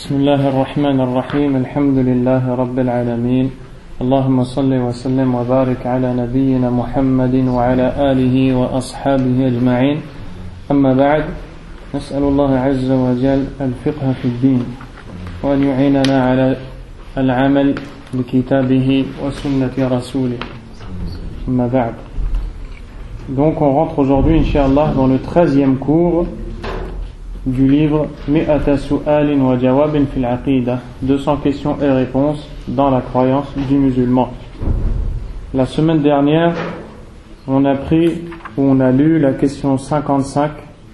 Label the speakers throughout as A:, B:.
A: بسم الله الرحمن الرحيم الحمد لله رب العالمين اللهم صل وسلم وبارك على نبينا محمد وعلى آله وأصحابه أجمعين أما بعد نسأل الله عز وجل الفقه في الدين وأن يعيننا على العمل بكتابه وسنة رسوله أما بعد. Donc on rentre aujourd'hui Inch'Allah dans le 13e cours du livre Mi'ata Su'alin wa Jawabin fil Aqidah, 200 questions et réponses dans la croyance du musulman. La semaine dernière, on a lu la question 55,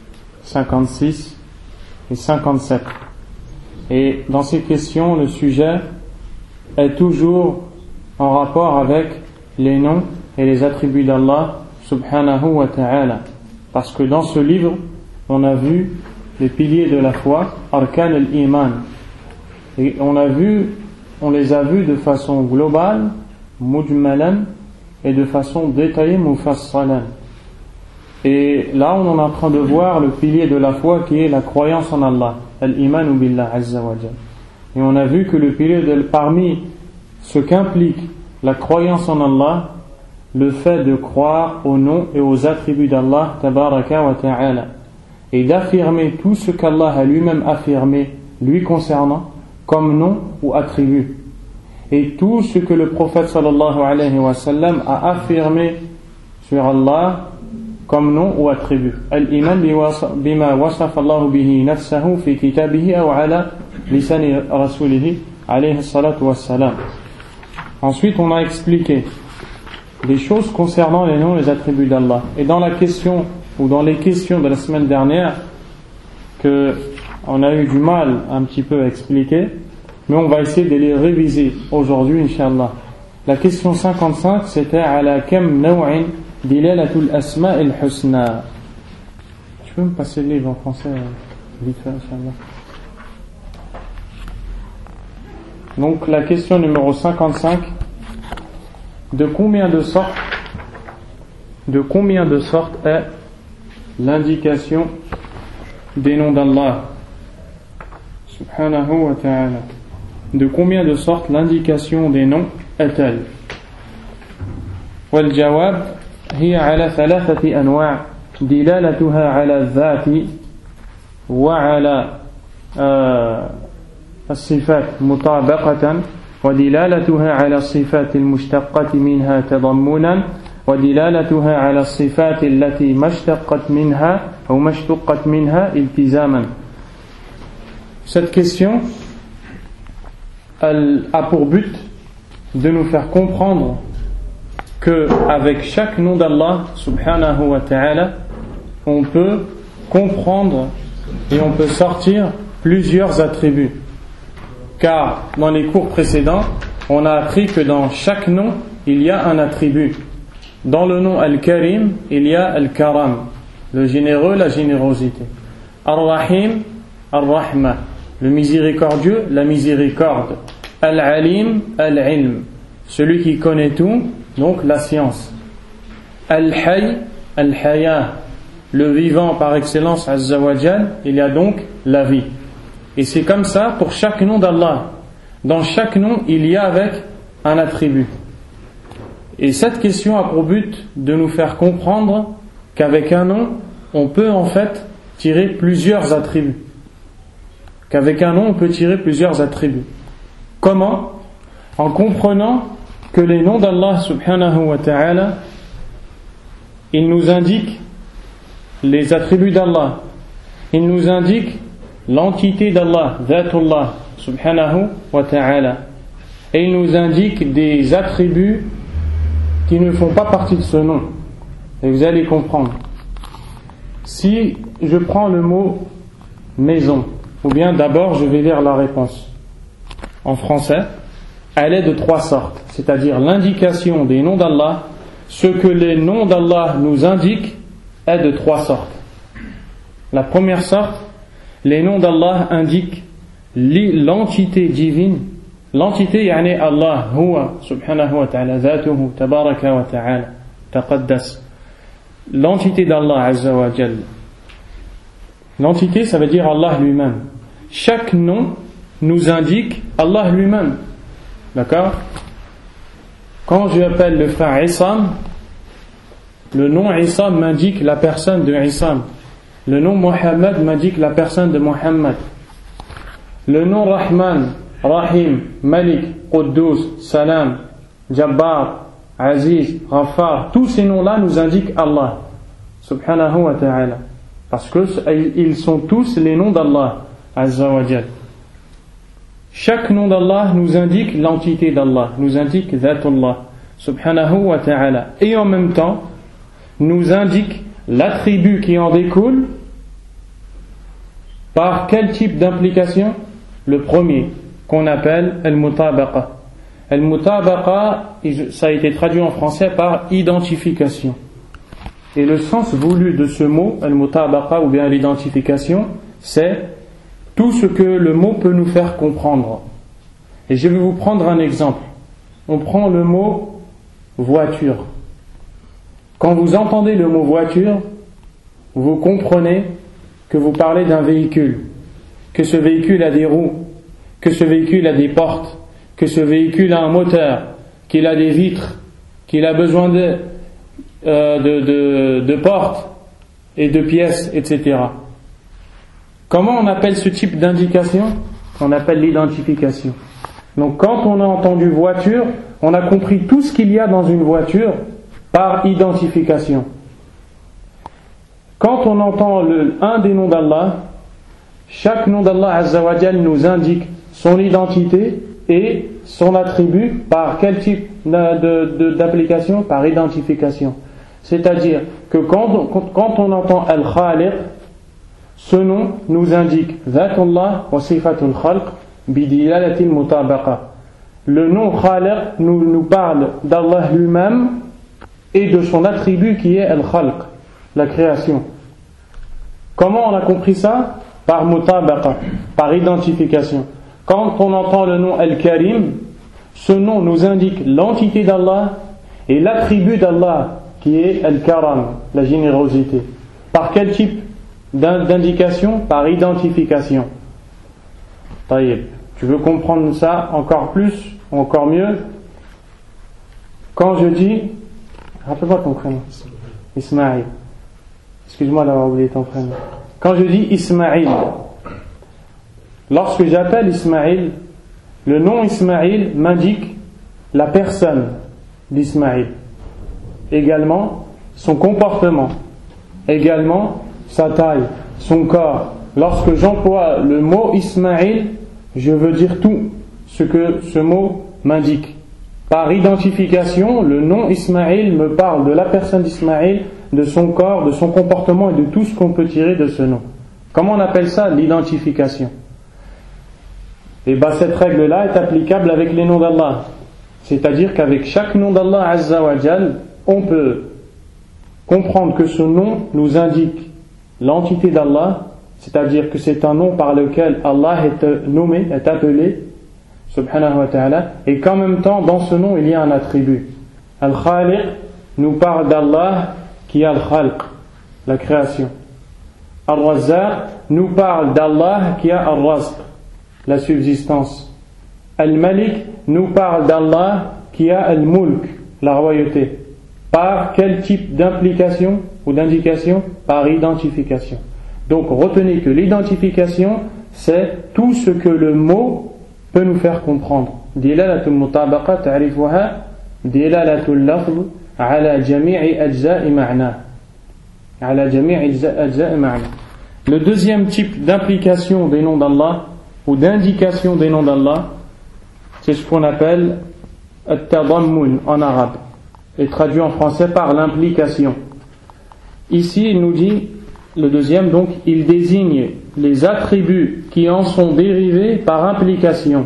A: 56 et 57. Et dans ces questions, le sujet est toujours en rapport avec les noms et les attributs d'Allah subhanahu wa ta'ala. Parce que dans ce livre, on a vu les piliers de la foi, arkan al-iman. Et on les a vus de façon globale, mujmalan, et de façon détaillée, mufassalan. Et là, on est en train de voir le pilier de la foi qui est la croyance en Allah, al-iman billah azza wa jal. Et on a vu que le pilier parmi ce qu'implique la croyance en Allah, le fait de croire aux noms et aux attributs d'Allah tabaraka wa ta'ala, et d'affirmer tout ce qu'Allah a lui-même affirmé lui concernant comme nom ou attribut, et tout ce que le prophète sallallahu alayhi wa sallam a affirmé sur Allah comme nom ou attribut. Al-iman bima wasafa Allah bihi nafsahu fi kitabihi aw ala lisani rasulihi alayhi salatu wassalam. Ensuite, on a expliqué des choses concernant les noms et les attributs d'Allah. Et dans la question ou dans les questions de la semaine dernière, que on a eu du mal un petit peu à expliquer, mais on va essayer de les réviser aujourd'hui, Inch'Allah. La question 55, c'était ala kam naw'in dilalatul asma'il husna. Tu peux me passer le livre en français vite fait, Inch'Allah. Donc la question numéro 55, de combien de sortes est l'indication des noms d'Allah subhanahu wa ta'ala? De combien de sortes l'indication des noms est-elle? والجواب هي على ثلاثة أنواع دلالتها على الذات وعلى الصفات مطابقة ودلالتها على الصفات المشتقة منها تضمنا ودلالتها على الصفات التي ما اشتقت منها أو ما اشتقت منها التزاما. Cette question, elle a pour but de nous faire comprendre que avec chaque nom d'Allah subhanahu wa ta'ala, on peut comprendre et on peut sortir plusieurs attributs. Car dans les cours précédents, on a appris que dans chaque nom, il y a un attribut. Dans le nom Al-Karim, il y a Al-Karam, le généreux, la générosité. Ar-Rahim, Ar-Rahma, le miséricordieux, la miséricorde. Al-Alim, Al-Ilm, celui qui connaît tout, donc la science. Al-Hayy, Al-Haya, le vivant par excellence, Azza wa Jal, il y a donc la vie. Et c'est comme ça pour chaque nom d'Allah. Dans chaque nom, il y a avec un attribut. Et cette question a pour but de nous faire comprendre qu'avec un nom, on peut en fait tirer plusieurs attributs. Qu'avec un nom, on peut tirer plusieurs attributs. Comment? En comprenant que les noms d'Allah subhanahu wa ta'ala, ils nous indiquent les attributs d'Allah. Ils nous indiquent l'entité d'Allah, Dhatullah subhanahu wa ta'ala. Et ils nous indiquent des attributs qui ne font pas partie de ce nom. Et vous allez comprendre. Si je prends le mot maison, ou bien d'abord je vais lire la réponse en français, elle est de trois sortes, c'est-à-dire l'indication des noms d'Allah, ce que les noms d'Allah nous indiquent est de trois sortes. La première sorte, les noms d'Allah indiquent l'entité divine. L'entité yani Allah, huwa subhanahu wa ta'ala, dhatuhu tabaraka wa ta'ala, taqaddas. L'entité d'Allah azza wa jal. L'entité, ça veut dire Allah lui-même. Chaque nom nous indique Allah lui-même. D'accord? Quand je appelle le frère Issam, le nom Issam m'indique la personne de Issam. Le nom Mohammed m'indique la personne de Mohammed. Le nom Rahman, Rahim, Malik, Quddus, Salam, Jabbar, Aziz, Ghaffar, tous ces noms-là nous indiquent Allah, subhanahu wa ta'ala. Parce qu'ils sont tous les noms d'Allah, azza wa jal. Chaque nom d'Allah nous indique l'entité d'Allah, nous indique Zatullah, subhanahu wa ta'ala. Et en même temps, nous indique l'attribut qui en découle. Par quel type d'implication? Le premier, qu'on appelle al-mutabaqa. Al-mutabaqa, ça a été traduit en français par identification. Et le sens voulu de ce mot, al-mutabaqa ou bien l'identification, c'est tout ce que le mot peut nous faire comprendre. Et je vais vous prendre un exemple. On prend le mot voiture. Quand vous entendez le mot voiture, vous comprenez que vous parlez d'un véhicule, que ce véhicule a des roues, que ce véhicule a des portes, que ce véhicule a un moteur, qu'il a des vitres, qu'il a besoin de portes et de pièces, etc. Comment on appelle ce type d'indication? On appelle l'identification. Donc quand on a entendu voiture, on a compris tout ce qu'il y a dans une voiture par identification. Quand on entend un des noms d'Allah, chaque nom d'Allah Azza wa Jal nous indique son identité et son attribut par quel type d'application? Par identification. C'est-à-dire que quand on entend Al-Khaliq, ce nom nous indique Zatullah wa Sifatul Khalq bidilalatil mutabaqa. Le nom Khaliq nous parle d'Allah lui-même et de son attribut qui est Al-Khalq, la création. Comment on a compris ça? Par mutabaqa, par identification. Quand on entend le nom Al-Karim, ce nom nous indique l'entité d'Allah et l'attribut d'Allah qui est Al-Karam, la générosité. Par quel type d'indication? Par identification. Taïb. Tu veux comprendre ça encore plus, encore mieux? Quand je dis, rappelle-moi ton prénom. Ismaïl. Excuse-moi d'avoir oublié ton prénom. Quand je dis Ismaïl, lorsque j'appelle Ismaïl, le nom Ismaïl m'indique la personne d'Ismaïl. Également, son comportement. Également, sa taille, son corps. Lorsque j'emploie le mot Ismaïl, je veux dire tout ce que ce mot m'indique. Par identification, le nom Ismaïl me parle de la personne d'Ismaïl, de son corps, de son comportement et de tout ce qu'on peut tirer de ce nom. Comment on appelle ça? L'identification. Et cette règle-là est applicable avec les noms d'Allah. C'est-à-dire qu'avec chaque nom d'Allah Azza wa Jal, on peut comprendre que ce nom nous indique l'entité d'Allah, c'est-à-dire que c'est un nom par lequel Allah est nommé, est appelé, subhanahu wa ta'ala, et qu'en même temps, dans ce nom, il y a un attribut. Al-Khaliq nous parle d'Allah qui a Al-Khalq, la création. Al-Razzaq nous parle d'Allah qui a Al-Razq, la subsistance. Al-Malik nous parle d'Allah qui a Al-Mulk, la royauté. Par quel type d'implication ou d'indication? Par identification. Donc retenez que l'identification, c'est tout ce que le mot peut nous faire comprendre. Dilalatul mutabaqa ta'rifuha dilalatul lafz ala jami'i ajza'i ma'na. Ala jami'i ajza'i ma'na. Le deuxième type d'implication des noms d'Allah ou d'indication des noms d'Allah, c'est ce qu'on appelle at-tadammun en arabe, et traduit en français par l'implication. Ici, il nous dit, le deuxième, donc, il désigne les attributs qui en sont dérivés par implication.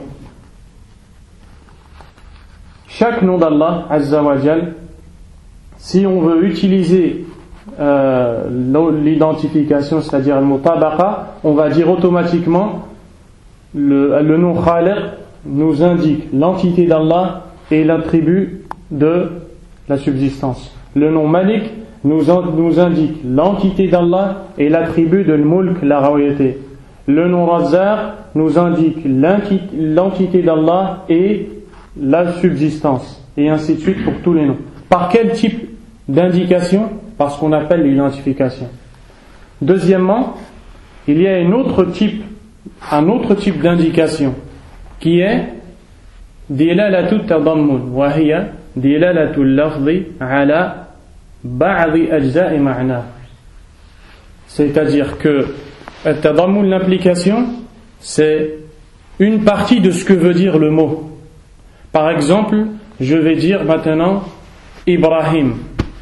A: Chaque nom d'Allah, Azza wa Jal, si on veut utiliser l'identification, c'est-à-dire le mutabaqa, on va dire automatiquement le nom Khaliq nous indique l'entité d'Allah et l'attribut de la subsistance. Le nom Malik nous indique l'entité d'Allah et l'attribut de l'Mulk, la royauté. Le nom Razzaq nous indique l'entité d'Allah et la subsistance, et ainsi de suite pour tous les noms. Par quel type d'indication? Par ce qu'on appelle l'identification. Deuxièmement, il y a un autre type d'indication qui est dilalatu tadammun wa hiya dilalatu al-lafzi ala ba'd ajza'i ma'na. C'est-à-dire que tadammun, l'implication, c'est une partie de ce que veut dire le mot. Par exemple, je vais dire maintenant Ibrahim,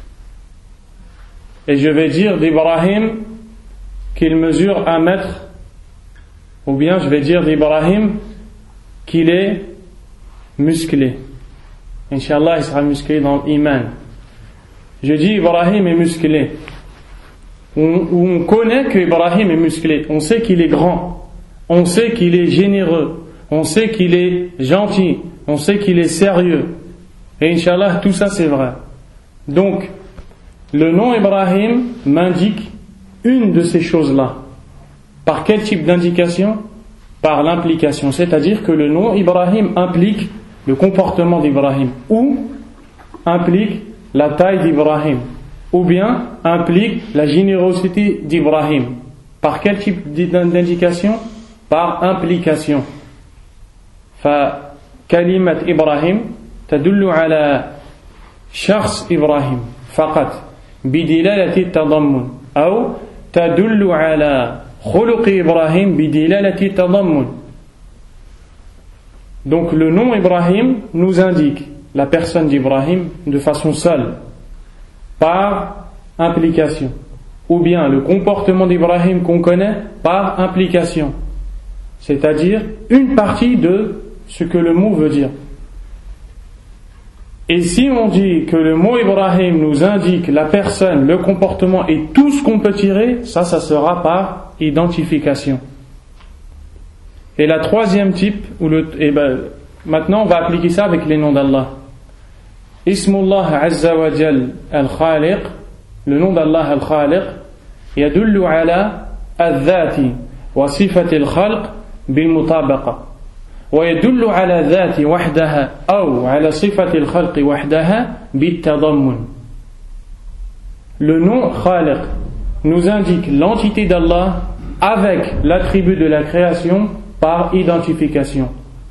A: et je vais dire d'Ibrahim qu'il mesure 1 mètre, ou bien je vais dire d'Ibrahim qu'il est musclé. Inch'Allah, il sera musclé dans l'iman. Je dis Ibrahim est musclé. On connaît qu'Ibrahim est musclé. On sait qu'il est grand. On sait qu'il est généreux. On sait qu'il est gentil. On sait qu'il est sérieux. Et Inch'Allah, tout ça c'est vrai. Donc, le nom Ibrahim m'indique une de ces choses-là. Par quel type d'indication? Par l'implication. C'est-à-dire que le nom Ibrahim implique le comportement d'Ibrahim, ou implique la taille d'Ibrahim, ou bien implique la générosité d'Ibrahim. Par quel type d'indication? Par implication. فكلمة إبراهيم تدل على شخص إبراهيم فقط بدلالة التضمن، أو تدل على خلق إبراهيم بدلالة التضمن. Donc le nom Ibrahim nous indique la personne d'Ibrahim de façon seule, par implication, ou bien le comportement d'Ibrahim qu'on connaît par implication, c'est-à-dire une partie de ce que le mot veut dire. Et si on dit que le mot Ibrahim nous indique la personne, le comportement et tout ce qu'on peut tirer, ça sera par identification. Et la troisième type, maintenant on va appliquer ça avec les noms d'Allah. Ismullah Azza wa Jal al-Khaliq, le nom d'Allah al-Khaliq, yadullu ala al-dhati wa sifati al-khalq bil-mutabaqa. ويدل على ذات وحدها أو على صفة الخلق وحدها بالتضمن. Le nom Khaliq nous indique l'entité d'Allah avec l'attribut de la création par identification.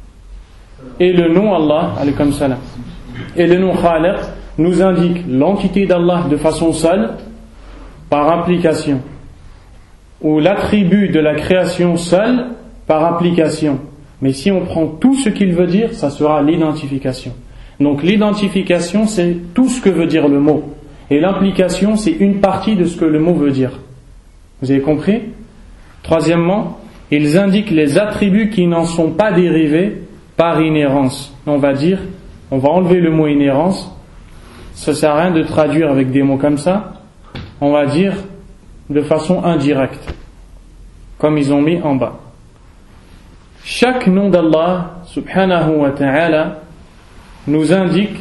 A: Et le nom Allah, alaykum salam, et le nom Khaliq nous indique l'entité d'Allah de façon seule par implication, ou l'attribut de la création seul par implication. Mais si on prend tout ce qu'il veut dire, ça sera l'identification. Donc l'identification, c'est tout ce que veut dire le mot. Et l'implication, c'est une partie de ce que le mot veut dire. Vous avez compris? Troisièmement, ils indiquent les attributs qui n'en sont pas dérivés par inhérence. On va enlever le mot inhérence. Ça ne sert à rien de traduire avec des mots comme ça. On va dire de façon indirecte, comme ils ont mis en bas. Chaque nom d'Allah subhanahu wa ta'ala nous indique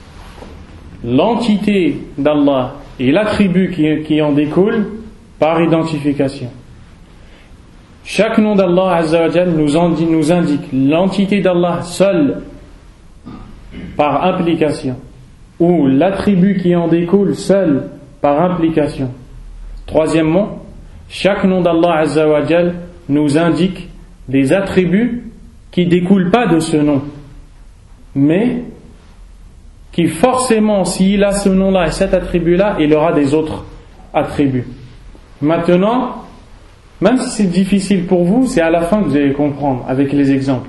A: l'entité d'Allah et l'attribut qui en découle par identification. Chaque nom d'Allah azza wa jal nous indique l'entité d'Allah seule par implication, ou l'attribut qui en découle seul par implication. Troisièmement, chaque nom d'Allah azza wa jal nous indique des attributs qui découlent pas de ce nom, mais qui forcément, s'il a ce nom-là et cet attribut-là, il aura des autres attributs. Maintenant, même si c'est difficile pour vous, c'est à la fin que vous allez comprendre avec les exemples.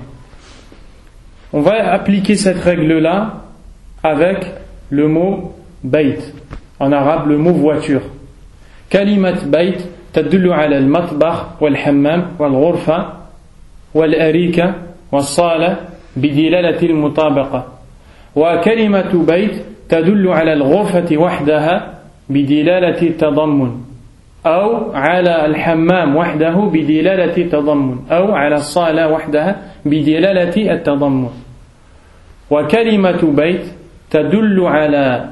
A: On va appliquer cette règle-là avec le mot bayt, en arabe le mot voiture. Kalimat bayt tadullu ala al-matbakh wal-hammam wal-ghurfa والأريكة والصالة بدلالة المطابقة. وكلمة بيت تدل على الغرفة وحدها بدلالة التضمن، أو على الحمام وحده بدلالة التضمن، أو على الصالة وحدها بدلالة التضمن. وكلمة بيت تدل على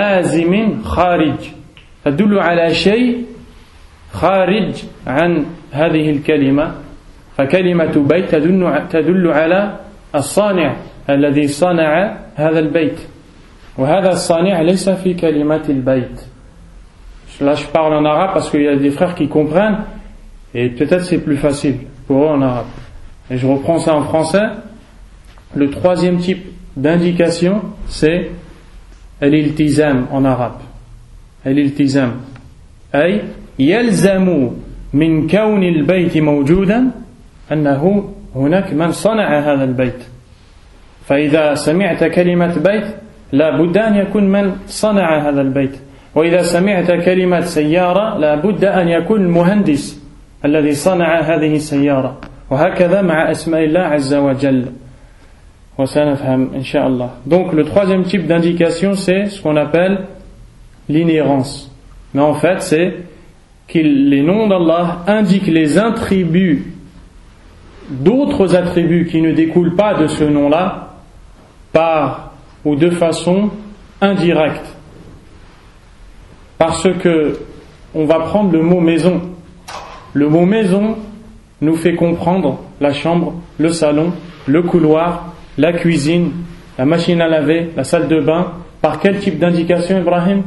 A: لازم خارج، تدل على شيء خارج عن هذه الكلمة فكلمة بيت تدل على الصانع الذي صنع هذا البيت وهذا الصانع ليس في كلمة البيت. Là je parle en arabe parce qu'il y a des frères qui comprennent et peut-être c'est plus facile pour eux en arabe. Et je reprends ça en français. Le troisième type d'indication c'est al-iltizam en arabe. Al-iltizam أي يلزم من كون البيت موجودا أنه هناك من صنع هذا البيت. فإذا سمعت كلمة بيت لا بد أن يكون من صنع هذا البيت. وإذا سمعت كلمة سيارة لا بد أن يكون المهندس الذي صنع هذه السيارة. وهكذا مع أسماء الله عز وجل. وسنفهم إن شاء الله. Donc le troisième type d'indication c'est ce qu'on appelle l'inhérence. Mais en fait c'est que les noms d'Allah indiquent les attributs d'autres attributs qui ne découlent pas de ce nom-là par ou de façon indirecte. Parce que on va prendre le mot maison. Le mot maison nous fait comprendre la chambre, le salon, le couloir, la cuisine, la machine à laver, la salle de bain. Par quel type d'indication, Ibrahim?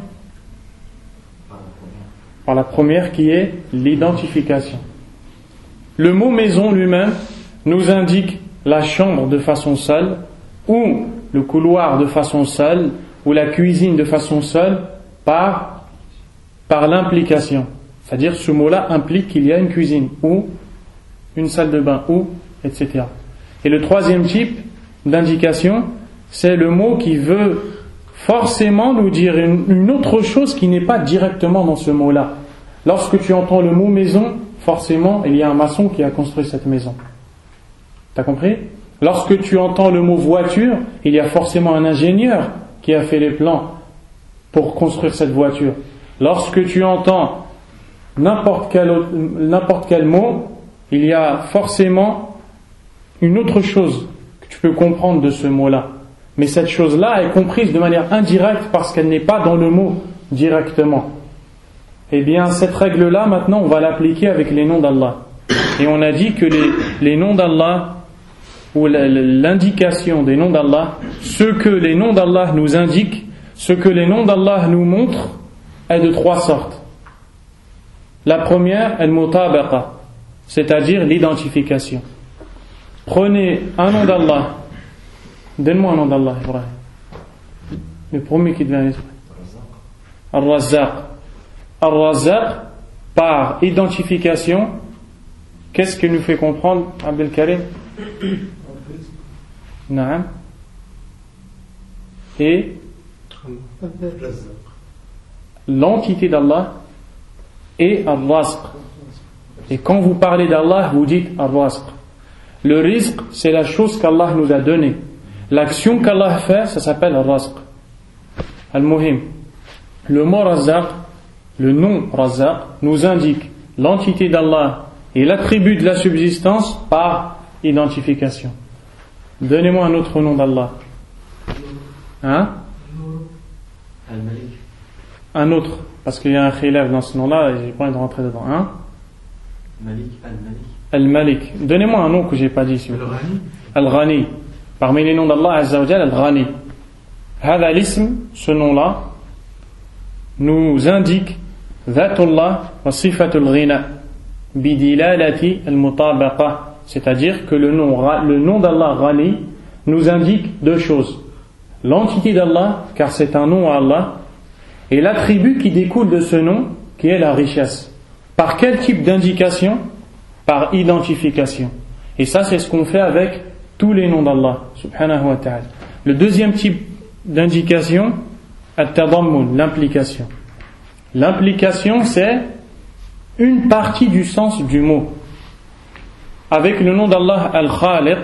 A: Par la première qui est l'identification. Le mot maison lui-même nous indique la chambre de façon seule, ou le couloir de façon seule, ou la cuisine de façon seule, par l'implication. C'est-à-dire ce mot-là implique qu'il y a une cuisine, ou une salle de bain, ou, etc. Et le troisième type d'indication, c'est le mot qui veut forcément nous dire une autre chose qui n'est pas directement dans ce mot-là. Lorsque tu entends le mot maison, forcément, il y a un maçon qui a construit cette maison. T'as compris? Lorsque tu entends le mot voiture, il y a forcément un ingénieur qui a fait les plans pour construire cette voiture. Lorsque tu entends n'importe quel mot, il y a forcément une autre chose que tu peux comprendre de ce mot-là. Mais cette chose-là est comprise de manière indirecte parce qu'elle n'est pas dans le mot directement. Eh bien, cette règle-là, maintenant, on va l'appliquer avec les noms d'Allah. Et on a dit que les noms d'Allah, ou l'indication des noms d'Allah, ce que les noms d'Allah nous indiquent, ce que les noms d'Allah nous montrent, est de trois sortes. La première, al-mutabaqa, c'est-à-dire l'identification. Prenez un nom d'Allah. Donne-moi un nom d'Allah, Ibrahim. Le premier qui te vient à l'esprit. Al-Razzaq. Al-Razzaq, par identification, qu'est-ce qui nous fait comprendre, Abdel Karim? Naam. Et l'entité d'Allah est Al-Razq. Et quand vous parlez d'Allah, vous dites Al-Razq. Le rizq, c'est la chose qu'Allah nous a donnée. L'action qu'Allah fait, ça s'appelle Al-Razq. Al-Muhim. Le mot Razzaq, le nom Razzaq, nous indique l'entité d'Allah et l'attribut de la subsistance par identification. Donnez-moi un autre nom d'Allah. Hein?
B: Al-Malik.
A: Un autre, parce qu'il y a un khilaf dans ce nom-là et j'ai pas envie de rentrer dedans. Hein?
B: Malik, Al-Malik.
A: Al-Malik. Donnez-moi un nom que j'ai pas dit ici.
B: Al-Ghani.
A: Al-Ghani. Parmi les noms d'Allah Azza wa Jal, Al-Ghani. Hada l'ism, ce nom-là, nous indique Dhatullah wa sifatul ghina bidilalati al-mutabaqa. C'est-à-dire que le nom d'Allah Ghani nous indique deux choses. L'entité d'Allah, car c'est un nom à Allah, et l'attribut qui découle de ce nom, qui est la richesse. Par quel type d'indication? Par identification. Et ça, c'est ce qu'on fait avec tous les noms d'Allah, subhanahu wa ta'ala. Le deuxième type d'indication, at-tadammun, l'implication. L'implication, c'est une partie du sens du mot. Avec le nom d'Allah Al-Khaliq,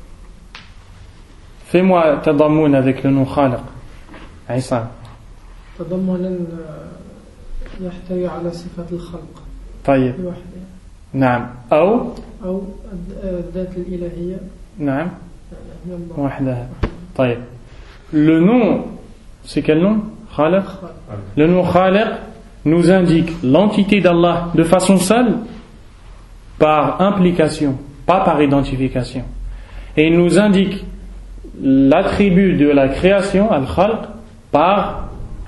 A: fais-moi tadammun avec le nom Khaliq. Aïssa.
C: تضمنا يحتوي على صفة الخلق.
A: طيب. نعم. أو
C: الذات الإلهية.
A: نعم. وحدها. طيب. Le nom, c'est quel nom? Khaliq. Le nom Khaliq nous indique l'entité d'Allah de façon seule, par implication, pas par identification. Et il nous indique l'attribut de la création, al-khalq, par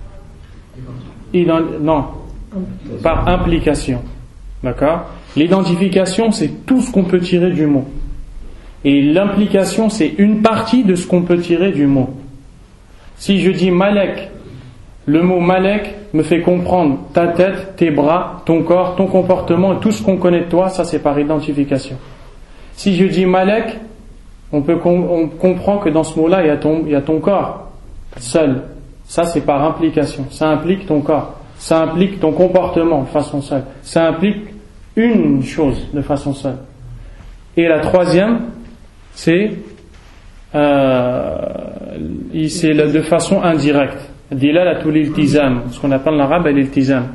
A: implication. D'accord? L'identification, c'est tout ce qu'on peut tirer du mot. Et l'implication, c'est une partie de ce qu'on peut tirer du mot. Si je dis malek, le mot malek me fait comprendre ta tête, tes bras, ton corps, ton comportement et tout ce qu'on connaît de toi, ça c'est par identification. Si je dis malek, on comprend que dans ce mot-là, il y a ton corps seul. Ça c'est par implication. Ça implique ton corps. Ça implique ton comportement de façon seule. Ça implique une chose de façon seule. Et la troisième, c'est de façon indirecte. Dilalatul iltizam, ce qu'on appelle en arabe l'iltizam.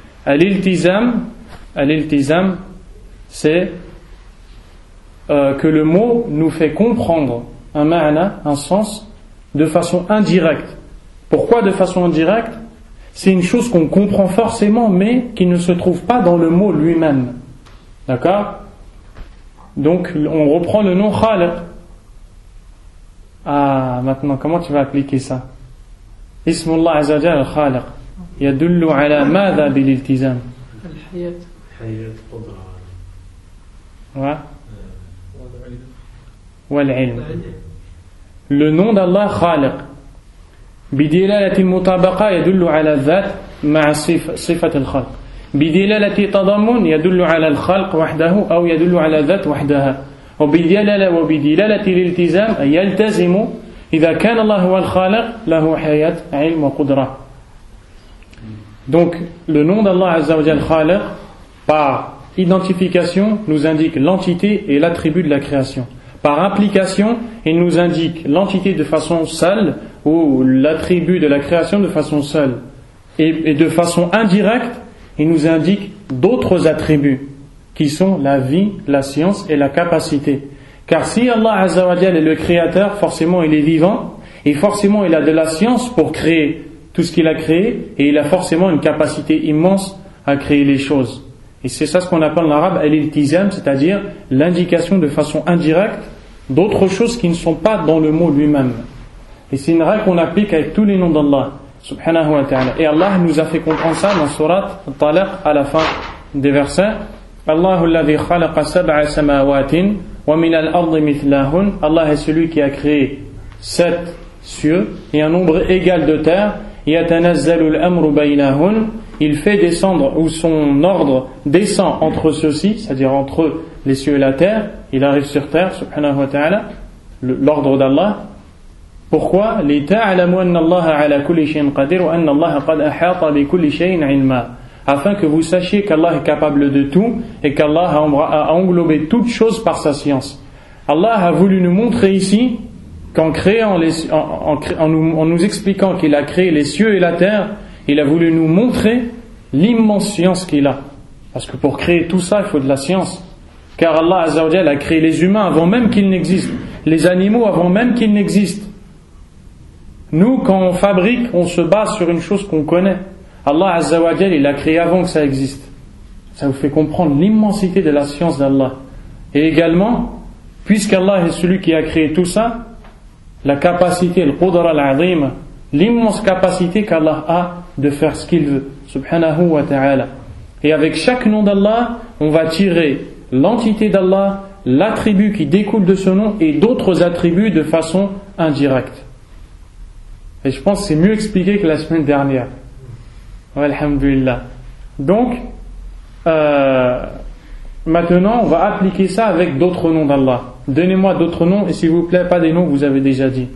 A: L'iltizam, c'est que le mot nous fait comprendre un ma'na, un sens, de façon indirecte. Pourquoi de façon indirecte? C'est une chose qu'on comprend forcément, mais qui ne se trouve pas dans le mot lui-même. D'accord? Donc, on reprend le nom khaliq. Ah, maintenant, comment tu vas appliquer ça? Ismullah Azza wa Jalla al-Khaliq. Yadullu ala madha bil-iltizam.
C: Al-Hayat.
A: Ouais. Wal-ilm. Le nom d'Allah Khaliq. بدلالة المطابقة يدل على الذات مع صفة الخلق. بدلالة التضمن يدل على الخلق وحده أو يدل على الذات وحدها. وبدلالة الالتزام أي يلتزم إذا كان الله هو الخالق له حياة علم وقدرة. Donc le nom d'Allah Azza wa Jal Khaliq par identification nous indique l'entité et l'attribut de la création. Par implication, il nous indique l'entité de façon seule ou l'attribut de la création de façon seule. Et de façon indirecte, il nous indique d'autres attributs qui sont la vie, la science et la capacité. Car si Allah Azza wa Jal est le créateur, forcément il est vivant et forcément il a de la science pour créer tout ce qu'il a créé et il a forcément une capacité immense à créer les choses. Et c'est ça ce qu'on appelle en arabe al-iltizam, c'est-à-dire l'indication de façon indirecte d'autres choses qui ne sont pas dans le mot lui-même. Et c'est une règle qu'on applique avec tous les noms d'Allah subhanahu wa ta'ala. Et Allah nous a fait comprendre ça dans Surat Al-Talaq à la fin des versets. Allahu alladhi khalaqa sab'a samawatin wa min al-ardi mithlahun. Allah est celui qui a créé 7 cieux et un nombre égal de terres. Yatanazzalu al-amru baynahun. Il fait descendre, ou son ordre descend entre ceux-ci, c'est-à-dire entre les cieux et la terre. Il arrive sur terre, subhanahu wa ta'ala, l'ordre d'Allah. Pourquoi? Afin que vous sachiez qu'Allah est capable de tout et qu'Allah a englobé toutes choses par sa science. Allah a voulu nous montrer ici qu'en nous expliquant qu'il a créé les cieux et la terre, il a voulu nous montrer l'immense science qu'il a. Parce que pour créer tout ça, il faut de la science. Car Allah Azza wa Jalla a créé les humains avant même qu'ils n'existent, les animaux avant même qu'ils n'existent. Nous, quand on fabrique, on se base sur une chose qu'on connaît. Allah Azza wa Jalla, il l'a créé avant que ça existe. Ça vous fait comprendre l'immensité de la science d'Allah. Et également, puisqu'Allah est celui qui a créé tout ça, la capacité, le qudra al-azim, l'immense capacité qu'Allah a de faire ce qu'il veut, subhanahu wa ta'ala. Et avec chaque nom d'Allah, on va tirer l'entité d'Allah, l'attribut qui découle de ce nom et d'autres attributs de façon indirecte. Et je pense que c'est mieux expliqué que la semaine dernière. Alhamdulillah. Donc, maintenant, on va appliquer ça avec d'autres noms d'Allah. Donnez-moi d'autres noms, et s'il vous plaît, pas des noms que vous avez déjà dit.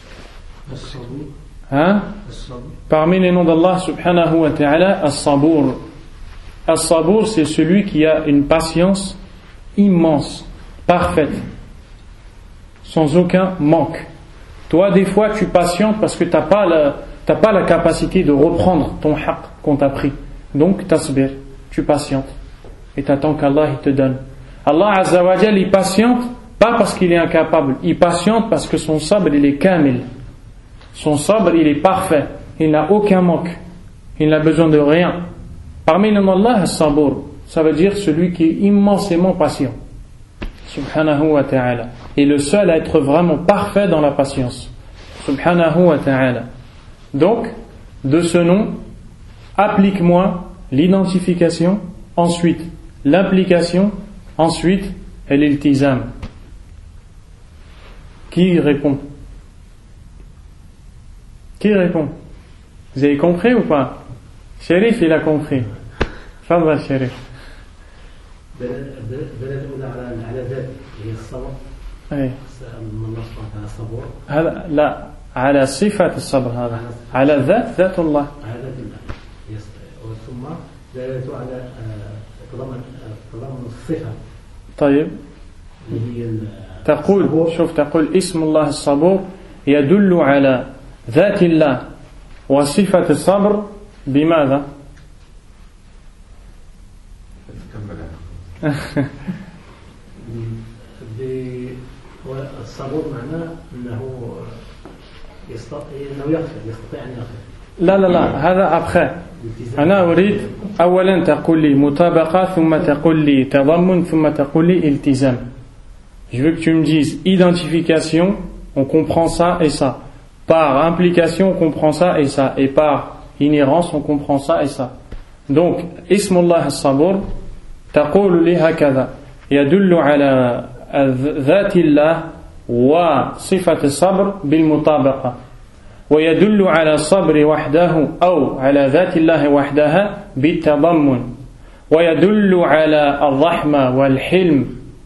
A: Hein? Parmi les noms d'Allah, subhanahu wa ta'ala, As-Sabour. As-Sabour, c'est celui qui a une patience immense, parfaite, sans aucun manque. Toi, des fois, tu patientes parce que t'as pas la capacité de reprendre ton haqq qu'on t'a pris. Donc, tasbir, tu patientes et t'attends qu'Allah il te donne. Allah Azza wa Jal, il patiente pas parce qu'il est incapable, il patiente parce que son sabr il est kamil. Son sabr il est parfait, il n'a aucun manque, il n'a besoin de rien. Parmi les noms d'Allah, As-Sabour, ça veut dire celui qui est immensément patient. Subhanahu wa ta'ala. Et le seul à être vraiment parfait dans la patience. Subhanahu wa ta'ala. Donc, de ce nom, applique-moi l'identification, ensuite l'implication, ensuite l'iltizam. Qui répond? Qui répond? Vous avez compris ou pas? Sherif, il a compris. Fadhal Sherif. هذا لا على صفة الصبر هذا على ذات الله
B: ثم دلالته على تضمن الصفة.
A: طيب تقول اسم الله الصبور يدل على ذات الله وصفة الصبر بماذا؟
B: الصبور معناه أنه يستطيع أن يغفر.
A: لا هذا après. أنا أريد أولا تقول لي مطابقة ثم تقول لي تضمن ثم تقول لي التزام. Je veux que tu me dises identification, on comprend ça et ça. Par implication, on comprend ça et ça. Et par inhérence, on comprend ça et ça. Donc, اسم الله الصبور تقول لي هكذا يدل على ذات الله وصفة الصبر بالمطابقة ويدل على الصبر وحده أو على ذات الله وحدها بالتضمن ويدل على الرحمة والحلم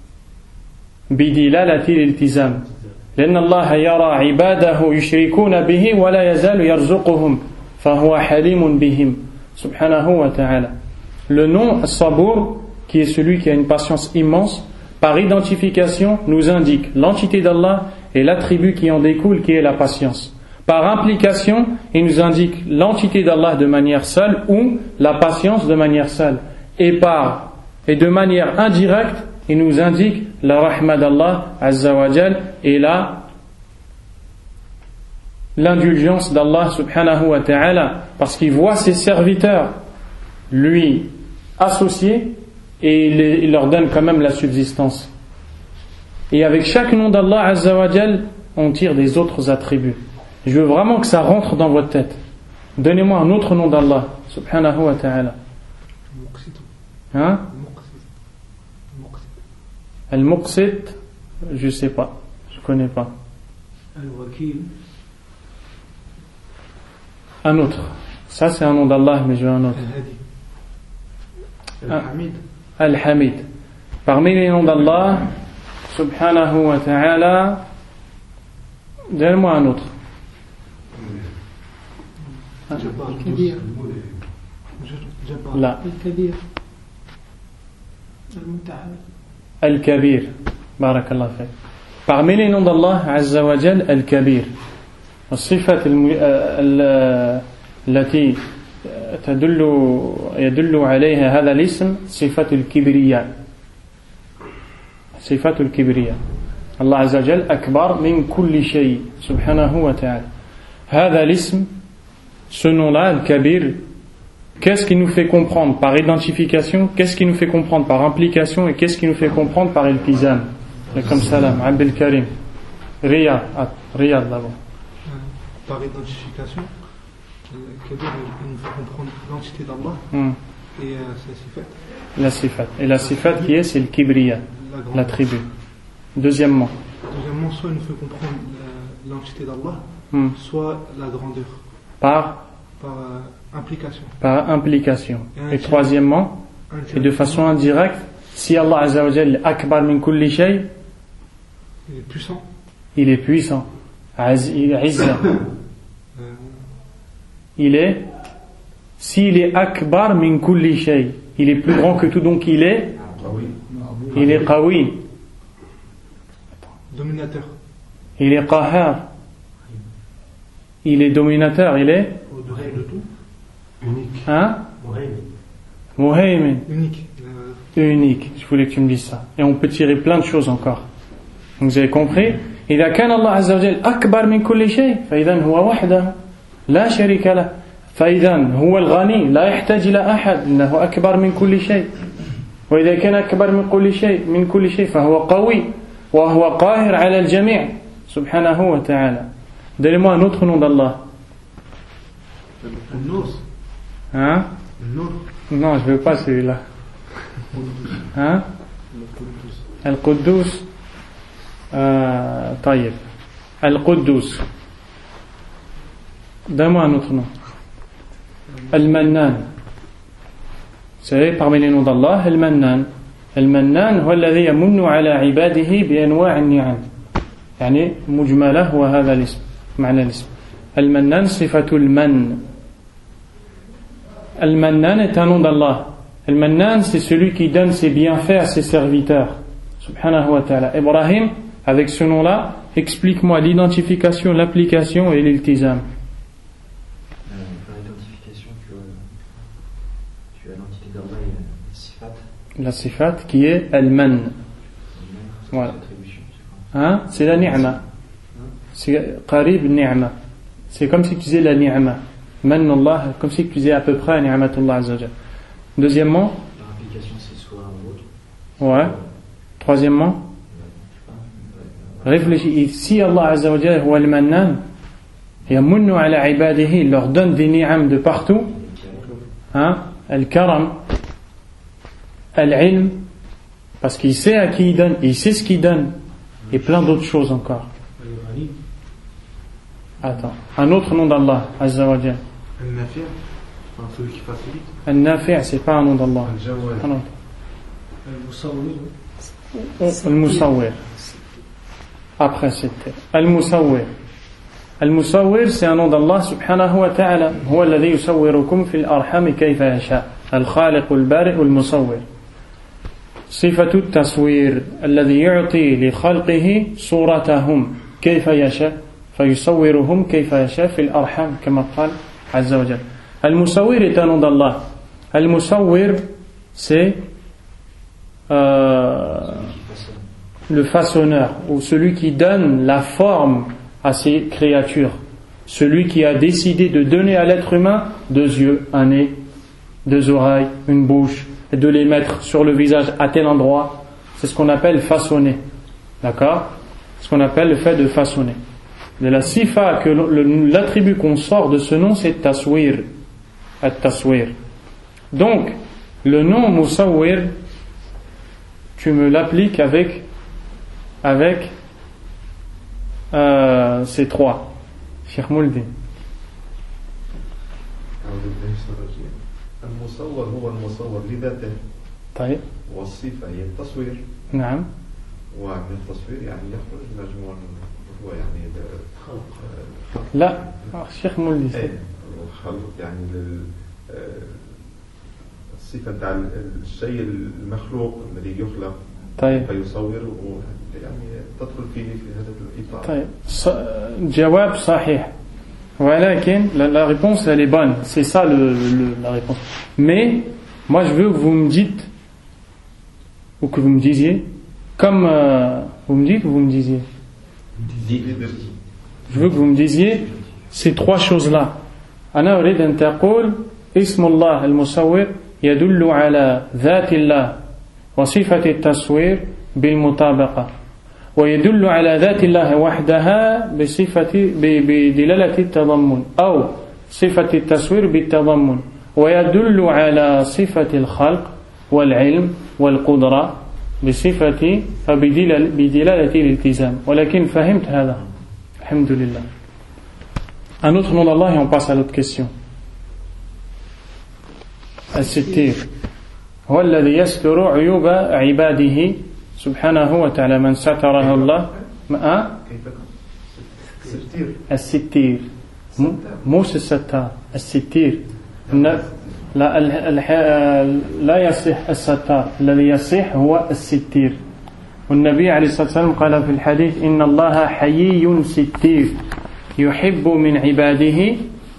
A: بدلالة الالتزام لأن الله يرى عباده يشركون به ولا يزال يرزقهم فهو حليم بهم سبحانه وتعالى. Le nom Sabour, qui est celui qui a une patience immense, par identification nous indique l'entité d'Allah et l'attribut qui en découle, qui est la patience. Par implication, il nous indique l'entité d'Allah de manière seule ou la patience de manière seule. Et de manière indirecte, il nous indique la rahma d'Allah Azza wa Jal et l'indulgence d'Allah subhanahu wa ta'ala, parce qu'il voit ses serviteurs lui associer et il leur donne quand même la subsistance. Et avec chaque nom d'Allah Azza wa Jal, on tire des autres attributs. Je veux vraiment que ça rentre dans votre tête. Donnez-moi un autre nom d'Allah subhanahu wa ta'ala. Hein? Al-Muqsit, je sais pas, je connais pas.
B: Al-Wakil.
A: Un autre. Ça c'est un nom d'Allah, mais je veux un autre.
B: Al-Hamid.
A: Al-Hamid. Parmi les noms d'Allah subhanahu wa ta'ala, donne-moi un autre.
C: الكبير
A: لا
C: الكبير المتعال
A: Al-Kabir. Barakallah fik. Parmi les noms d'Allah Azza wa Jal, Al-Kabir. الصفة التي يدل عليها هذا الاسم صفة الكبرياء. صفة الكبرياء. الله عز وجل أكبر من كل شيء سبحانه وتعالى. هذا الاسم, ce nom-là, Al-Kabir, qu'est-ce qui nous fait comprendre par identification, qu'est-ce qui nous fait comprendre par implication et qu'est-ce qui nous fait comprendre par iltizam? Comme salam, Abdel Karim. Riyad d'abord.
D: Par identification, Kabir nous fait comprendre l'entité d'Allah et sa sifat.
A: Et la sifat qui est, c'est le kibriya, l'attribut. Deuxièmement,
D: soit il nous fait comprendre l'entité d'Allah, soit la grandeur.
A: Par implication. Et troisièmement, et de façon indirecte, si Allah Azza wa Jal akbar min kulli shay,
D: il est puissant.
A: Il est puissant. Izza. S'il est akbar min kulli shay, il est plus grand que tout, donc il est qawi.
D: Dominateur.
A: Il est qahar. Il est dominateur, il est
B: au-delà de tout. Unique.
A: Hein? Muhaymin.
D: Unique.
A: Je voulais que tu me dises ça. Et on peut tirer plein de choses encore. Donc vous avez compris? إذا كان الله عز وجل أكبر من كل شيء فإذا هو وحده لا شريك له فإذا هو الغني لا يحتاج إلى أحد إنه أكبر من كل شيء وإذا كان أكبر من كل شيء فهو قوي وهو قاهر على الجميع سبحانه وتعالى. Donnez-moi un autre nom d'Allah. Hein? Non, je veux pas celui-là. Hein? Al-Quddus. طيب. Al-Quddus. Donne-moi un autre nom. Al-Mannan. Vous savez, parmi les noms d'Allah, Al-Mannan. Al-Mannan هو الذي يمن على عباده بأنواع النعم. يعني مجملة هو هذا الاسم. معنى الاسم. Al-Mannan صفة المن. Al-Mannan est un nom d'Allah. Al-Mannan, c'est celui qui donne ses bienfaits à ses serviteurs. Subhanahu wa ta'ala. Ibrahim, avec ce nom-là, explique-moi l'identification, l'application et l'iltizam.
E: Par l'identification, tu as l'entité d'Allah et la sifat.
A: La sifat qui est Al-Man. Voilà. Hein? C'est la ni'ma. C'est qarib ni'ma. C'est comme si tu disais la ni'ma. Man Allah, comme si tu disais à peu près ni'matullah azza wa jalla. Deuxièmement,
E: l'application c'est soit un autre.
A: Ouais. Troisièmement, réfléchis. Si Allah azza wa jalla huwa al-Mannan, yamunnu ala ibadihi, il leur donne des ni'am de partout. Hein? Al-Karam, Al-Ilm, parce qu'il sait à qui il donne, il sait ce qu'il donne, et plein d'autres choses encore. Attends, un autre nom d'Allah azza wa jalla.
D: Al-Nafi', celui qui facilite.
A: Al-Nafi', c'est pas un nom d'Allah. Al-Musawwir. Après c'était Al-Musawwir. Al-Musawwir, c'est un nom d'Allah subhanahu wa ta'ala. هو الذي يصوركم في الأرحام كيف يشاء. الخالق البارئ المصور. صفة التصوير الذي يعطي لخلقه صورتهم كيف يشاء فيصورهم كيف يشاء في الأرحام كما قال عز وجل. Al-Musawwir est un nom d'Allah. Al-Musawwir, c'est le façonneur, ou celui qui donne la forme à ses créatures. Celui qui a décidé de donner à l'être humain 2 yeux, un nez, 2 oreilles, une bouche, et de les mettre sur le visage à tel endroit. C'est ce qu'on appelle façonner. D'accord? Ce qu'on appelle le fait de façonner. De la sifa, que l'attribut qu'on sort de ce nom, c'est taswir. At-taswir. Donc, le nom Musawwir, tu me l'appliques avec ces 3. Cheikh Mouldi.
F: المصور هو المصور لذاته.
A: طيب.
F: والصفة هي التصوير.
A: نعم.
F: ومن التصوير يعني يخرج مجموع هو يعني خلق.
A: لا الشيخ مولدي.
F: خلق يعني الصفة تاع الشيء المخلوق الذي يخلق. طيب. فيصور يعني تدخل في هذا الإطار.
A: طيب. جواب صحيح. ولكن la réponse elle est bonne, c'est ça la réponse. Mais moi je veux que vous me dites ou que vous me disiez comme vous me dites ou vous me disiez. Je veux que vous me disiez ces 3 choses-là. أنا أريد أن تقول اسم الله المصور يدل على ذات الله وصفة التصوير بالمطابقة ويدل على ذات الله وحدها بدلالة التضمن أو صفة التصوير بالتضمن ويدل على صفة الخلق والعلم والقدرة بصفة بدلالة الالتزام. ولكن فهمت هذا الحمد لله. Un autre nom d'Allah et on passe à l'autre question. الستير هو الذي يستر عيوب عباده سبحانه وتعالى. من ستره الله الستير موس الستار الستير لا يصح الستار. الذي يصح هو الستير. والنبي عليه الصلاة والسلام قال في الحديث إن الله حيي ستير يحب من عباده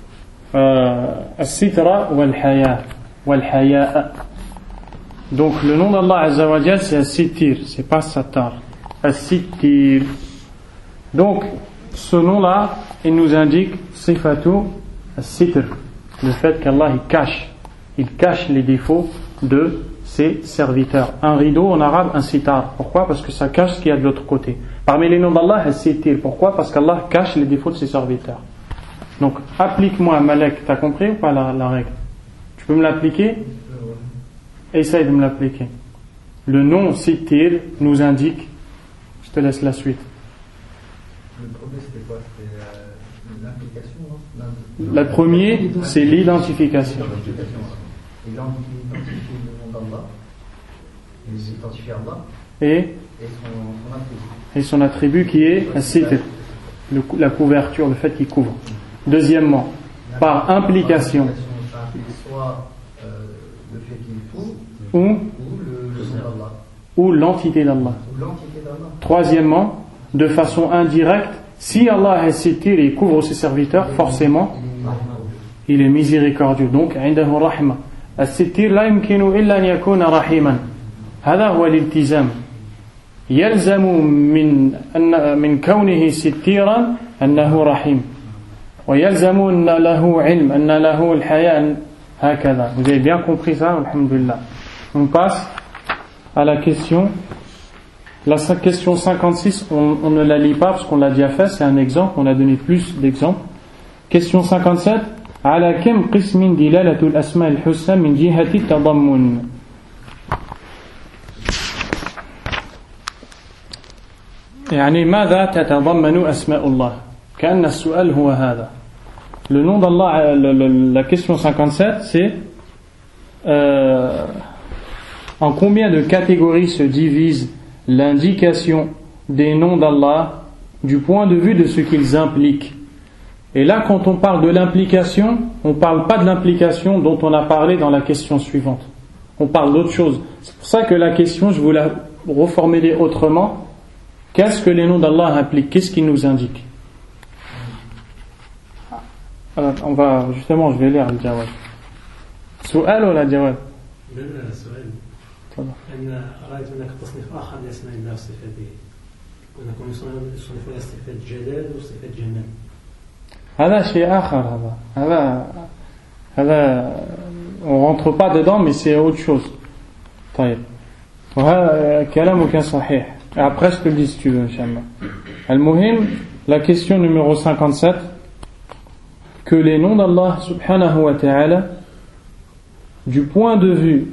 A: الستر والحياء. Donc le nom d'Allah Azza wa Jal c'est As-Sittir, c'est pas Sattar. As-Sittir. Donc ce nom-là, il nous indique Sifatu As-Sitr, le fait qu'Allah il cache les défauts de ses serviteurs. Un rideau en arabe, un sitar. Pourquoi? Parce que ça cache ce qu'il y a de l'autre côté. Parmi les noms d'Allah, al-Sittir. Pourquoi? Parce qu'Allah cache les défauts de ses serviteurs. Donc, applique-moi Malek. T'as compris ou pas la règle? Tu peux me l'appliquer? Essaye de me l'appliquer. Le nom Sittir nous indique. Je te laisse la suite.
E: Le premier, c'était quoi? C'était l'implication, non?
A: Le premier, c'est l'identification.
E: Il identifie le nom d'Allah, il identifie Allah
A: et son attribut qui est As-Sitr, la couverture, le fait qu'il couvre. Deuxièmement, par implication,
E: soit le fait qu'il couvre
A: ou l'entité d'Allah. Troisièmement, de façon indirecte, si Allah est Sittir et couvre ses serviteurs, forcément, il est miséricordieux. Donc, indahu rahma. الستير لا يمكن إلا أن يكون رحيما. هذا هو الالتزام. يلزم من كونه ستيرا أنه رحيم. ويلزم أن له علم أن له الحياة هكذا. Vous avez bien compris ça, alhamdulillah. On passe à la question. La question 56, on ne la lit pas parce qu'on l'a déjà fait, c'est un exemple, on a donné plus d'exemples. Question 57. على كم قسم دلالة الأسماء الحسنى من جهة التضمن. يعني ماذا تتضمن أسماء الله؟ كأن السؤال هو هذا. Le nom d'Allah, la question 57, c'est en combien de catégories se divise l'indication des noms d'Allah du point de vue de ce qu'ils impliquent. Et là, quand on parle de l'implication, on ne parle pas de l'implication dont on a parlé dans la question suivante. On parle d'autre chose. C'est pour ça que la question, je vous la reformuler autrement. Qu'est-ce que les noms d'Allah impliquent? Qu'est-ce qu'ils nous indiquent? Alors, on va, justement, je vais lire le jawab. Su'al ou la jawab?
B: سؤال. أن رأيت هناك تصنيف آخر لأسماء الله وصفاته. هناك يصنفون صفات جلال وصفات جمال.
A: هذا شيء آخر هذا on rentre pas dedans mais c'est autre chose. طيب. وهذا كلامك صحيح. Après je te le dis si tu veux inchallah. المهم, la question numéro 57, que les noms d'Allah subhanahu wa ta'ala du point de vue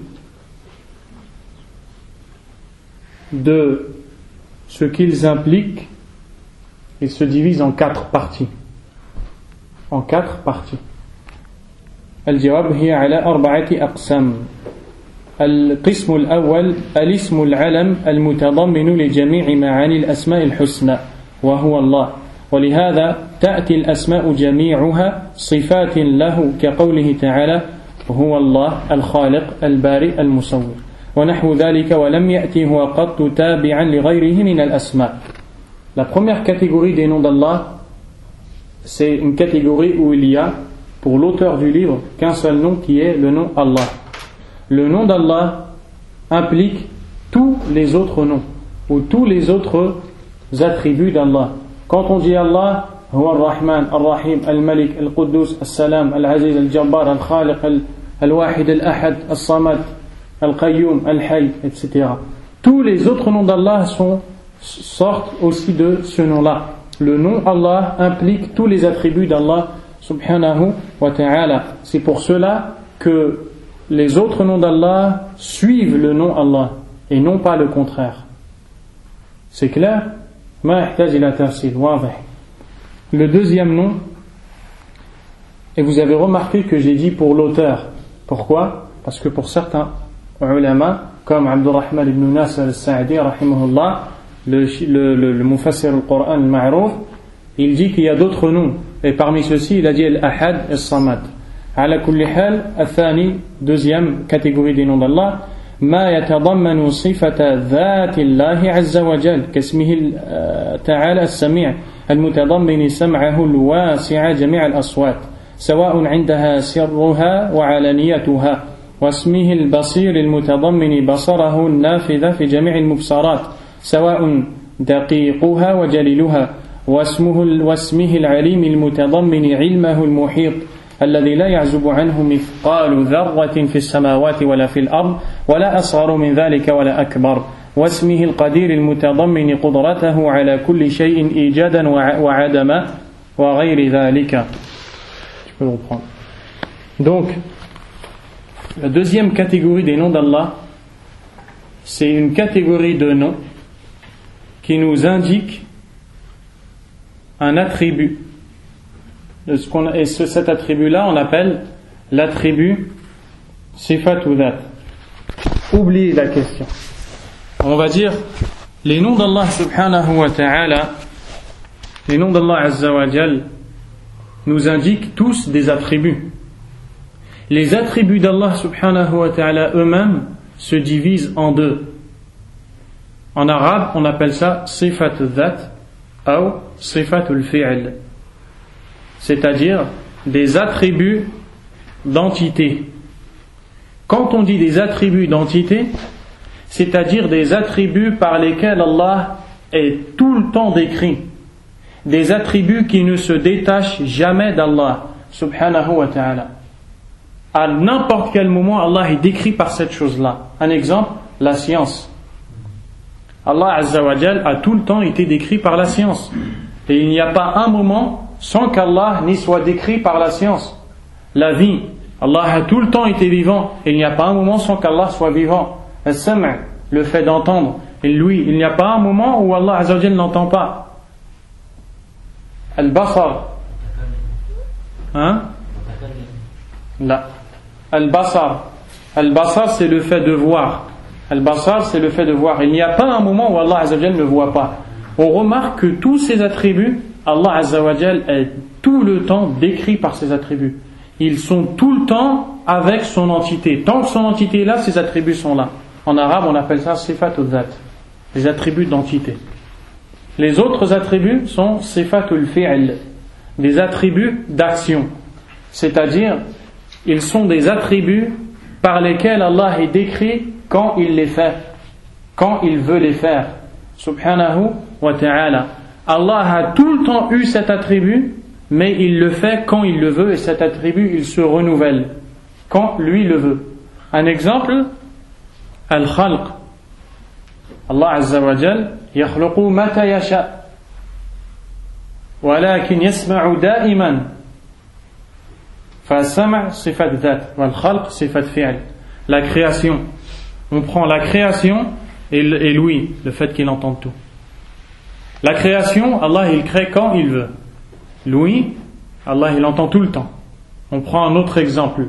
A: de ce qu'ils impliquent, ils se divisent en 4 parties. En 4 parties. الجواب هي على 4 أقسام. القسم الأول الاسم العلم المتضمن لجميع معاني الأسماء الحسنى وهو الله، ولهذا تأتي الأسماء جميعها صفات له كقوله تعالى هو الله الخالق البارئ المصور ونحو ذلك ولم يأتي هو قط تابعا لغيره من الأسماء. La première catégorie des noms d'Allah, c'est une catégorie où il y a pour l'auteur du livre qu'un seul nom qui est le nom Allah. Le nom d'Allah implique tous les autres noms ou tous les autres attributs d'Allah. Quand on dit Allah, huwa al-Rahman, al-Rahim, al-Malik, al-Quddus, al-Salam, al-Aziz, al-Jabbar, al-Khaliq, al-Wahid, al-Ahad, al-Samad, al-Qayyum, al-Hayy, etc. Tous les autres noms d'Allah sortent aussi de ce nom-là. Le nom Allah implique tous les attributs d'Allah subhanahu wa ta'ala. C'est pour cela que les autres noms d'Allah suivent le nom Allah et non pas le contraire. C'est clair? Le deuxième nom, et vous avez remarqué que j'ai dit pour l'auteur. Pourquoi? Parce que pour certains ulama, comme Abdurrahman ibn Nasr al-Sa'di rahimahullah, le mufassir al-Qur'an al-Ma'rouf, il dit qu'il y a d'autres noms, et parmi ceux-ci il a dit al-Ahad et al-Samad. على كل حال الثاني deuxième catégorie des noms d'Allah ما يتضمن صفة ذات الله عز وجل كاسمه تعالى السميع المتضمن سمعه الواسع جميع الأصوات سواء عندها سرها وعلانيتها واسمه البصير المتضمن بصره النافذ في جميع المبصرات سواء دقيقها وجليلها واسمه العليم المتضمن علمه المحيط الذي لا يعزب عنه مثقال ذرة في السماوات ولا في الأرض ولا أصغر من ذلك ولا أكبر واسمه القدير المتضمن قدرته على كل شيء إيجادا وعدما وغير ذلك. Je peux le reprendre. Donc, la deuxième catégorie des noms d'Allah, c'est une catégorie de noms qui nous indique un attribut. Et cet attribut-là, on l'appelle l'attribut Sifat ou Dhat. Oubliez la question. On va dire les noms d'Allah subhanahu wa ta'ala, les noms d'Allah azza wa jal nous indiquent tous des attributs. Les attributs d'Allah subhanahu wa ta'ala eux-mêmes se divisent en deux. En arabe, on appelle ça Sifat al-Dhat ou Sifat al-Fi'l, c'est-à-dire des attributs d'entité. Quand on dit des attributs d'entité, c'est-à-dire des attributs par lesquels Allah est tout le temps décrit, des attributs qui ne se détachent jamais d'Allah subhanahu wa ta'ala. À n'importe quel moment, Allah est décrit par cette chose-là. Un exemple, la science. Allah azza wa jal a tout le temps été décrit par la science. Et il n'y a pas un moment sans qu'Allah n'y soit décrit par la science. La vie, Allah a tout le temps été vivant. Et il n'y a pas un moment sans qu'Allah soit vivant. Al-Sam', le fait d'entendre. Et lui, il n'y a pas un moment où Allah azza wa jal n'entend pas. Al-Basar. Hein? Là. Al-Basar. Al-Basar, c'est le fait de voir. Al-Basar, c'est le fait de voir. Il n'y a pas un moment où Allah azza wa jal ne voit pas. On remarque que tous ces attributs, Allah azza wa jal est tout le temps décrit par ces attributs. Ils sont tout le temps avec son entité. Tant que son entité est là, ses attributs sont là. En arabe, on appelle ça Sifat al-Dhat, les attributs d'entité. Les autres attributs sont Sifat al-Fi'l, des attributs d'action. C'est-à-dire, ils sont des attributs par lesquels Allah est décrit quand il les fait, quand il veut les faire. Subhanahu wa ta'ala. Allah a tout le temps eu cet attribut, mais il le fait quand il le veut, et cet attribut il se renouvelle quand lui le veut. Un exemple, al-khalq. Allah azza wa jal yakhluqu mata yasha walakin yasma'u da'iman. Fa-sam' sifat dhat wal-khalq sifat fi'l. La création. On prend la création et l'ouïe, le fait qu'il entende tout. La création, Allah il crée quand il veut. L'ouïe, Allah il entend tout le temps. On prend un autre exemple.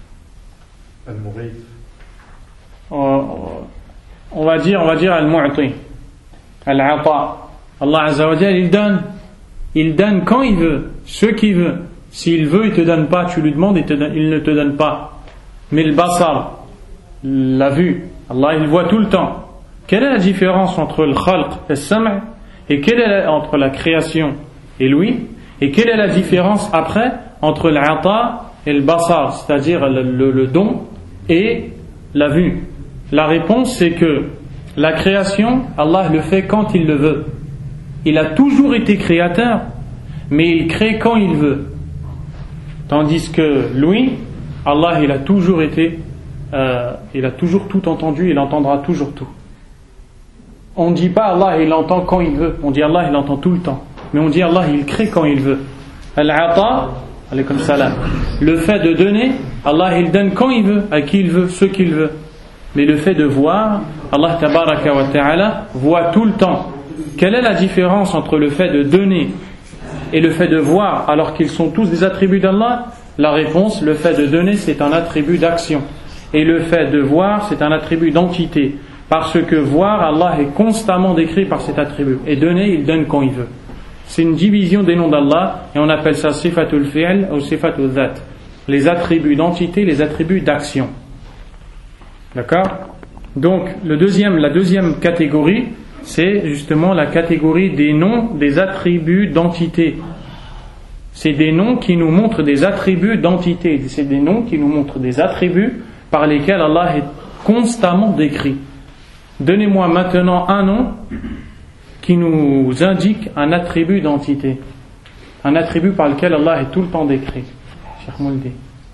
A: On va dire al-mu'ti, al-ata. Allah azza wa jal il donne quand il veut, ce qu'il veut. S'il veut, il te donne pas, tu lui demandes, il ne te donne pas. Mais le basar, la vue, Allah il voit tout le temps. Quelle est la différence entre le khalq et le sam' et quelle est entre la création et l'ouïe, et quelle est la différence après entre l'ata et le basar, c'est-à-dire le don et la vue? La réponse c'est que la création, Allah le fait quand il le veut. Il a toujours été créateur, mais il crée quand il veut. Tandis que l'ouïe, Allah il a toujours été il a toujours tout entendu, il entendra toujours tout. On ne dit pas Allah il entend quand il veut, on dit Allah il entend tout le temps, mais on dit Allah il crée quand il veut. Al-ata, alaykum salam, le fait de donner, Allah il donne quand il veut, à qui il veut, ce qu'il veut. Mais le fait de voir, Allah tabaraka wa ta'ala voit tout le temps. Quelle est la différence entre le fait de donner et le fait de voir, alors qu'ils sont tous des attributs d'Allah? La réponse, le fait de donner c'est un attribut d'action, et le fait de voir c'est un attribut d'entité, parce que voir, Allah est constamment décrit par cet attribut, et donner, il donne quand il veut. C'est une division des noms d'Allah, et on appelle ça sifatul fi'l ou sifatul dhat, les attributs d'entité, les attributs d'action. D'accord? Donc la deuxième catégorie, c'est justement la catégorie des noms, des attributs d'entité. C'est des noms qui nous montrent des attributs d'entité. C'est des noms qui nous montrent des attributs par lesquels Allah est constamment décrit. Donnez-moi maintenant un nom qui nous indique un attribut d'entité. Un attribut par lequel Allah est tout le temps décrit. Cheikh Mouldi.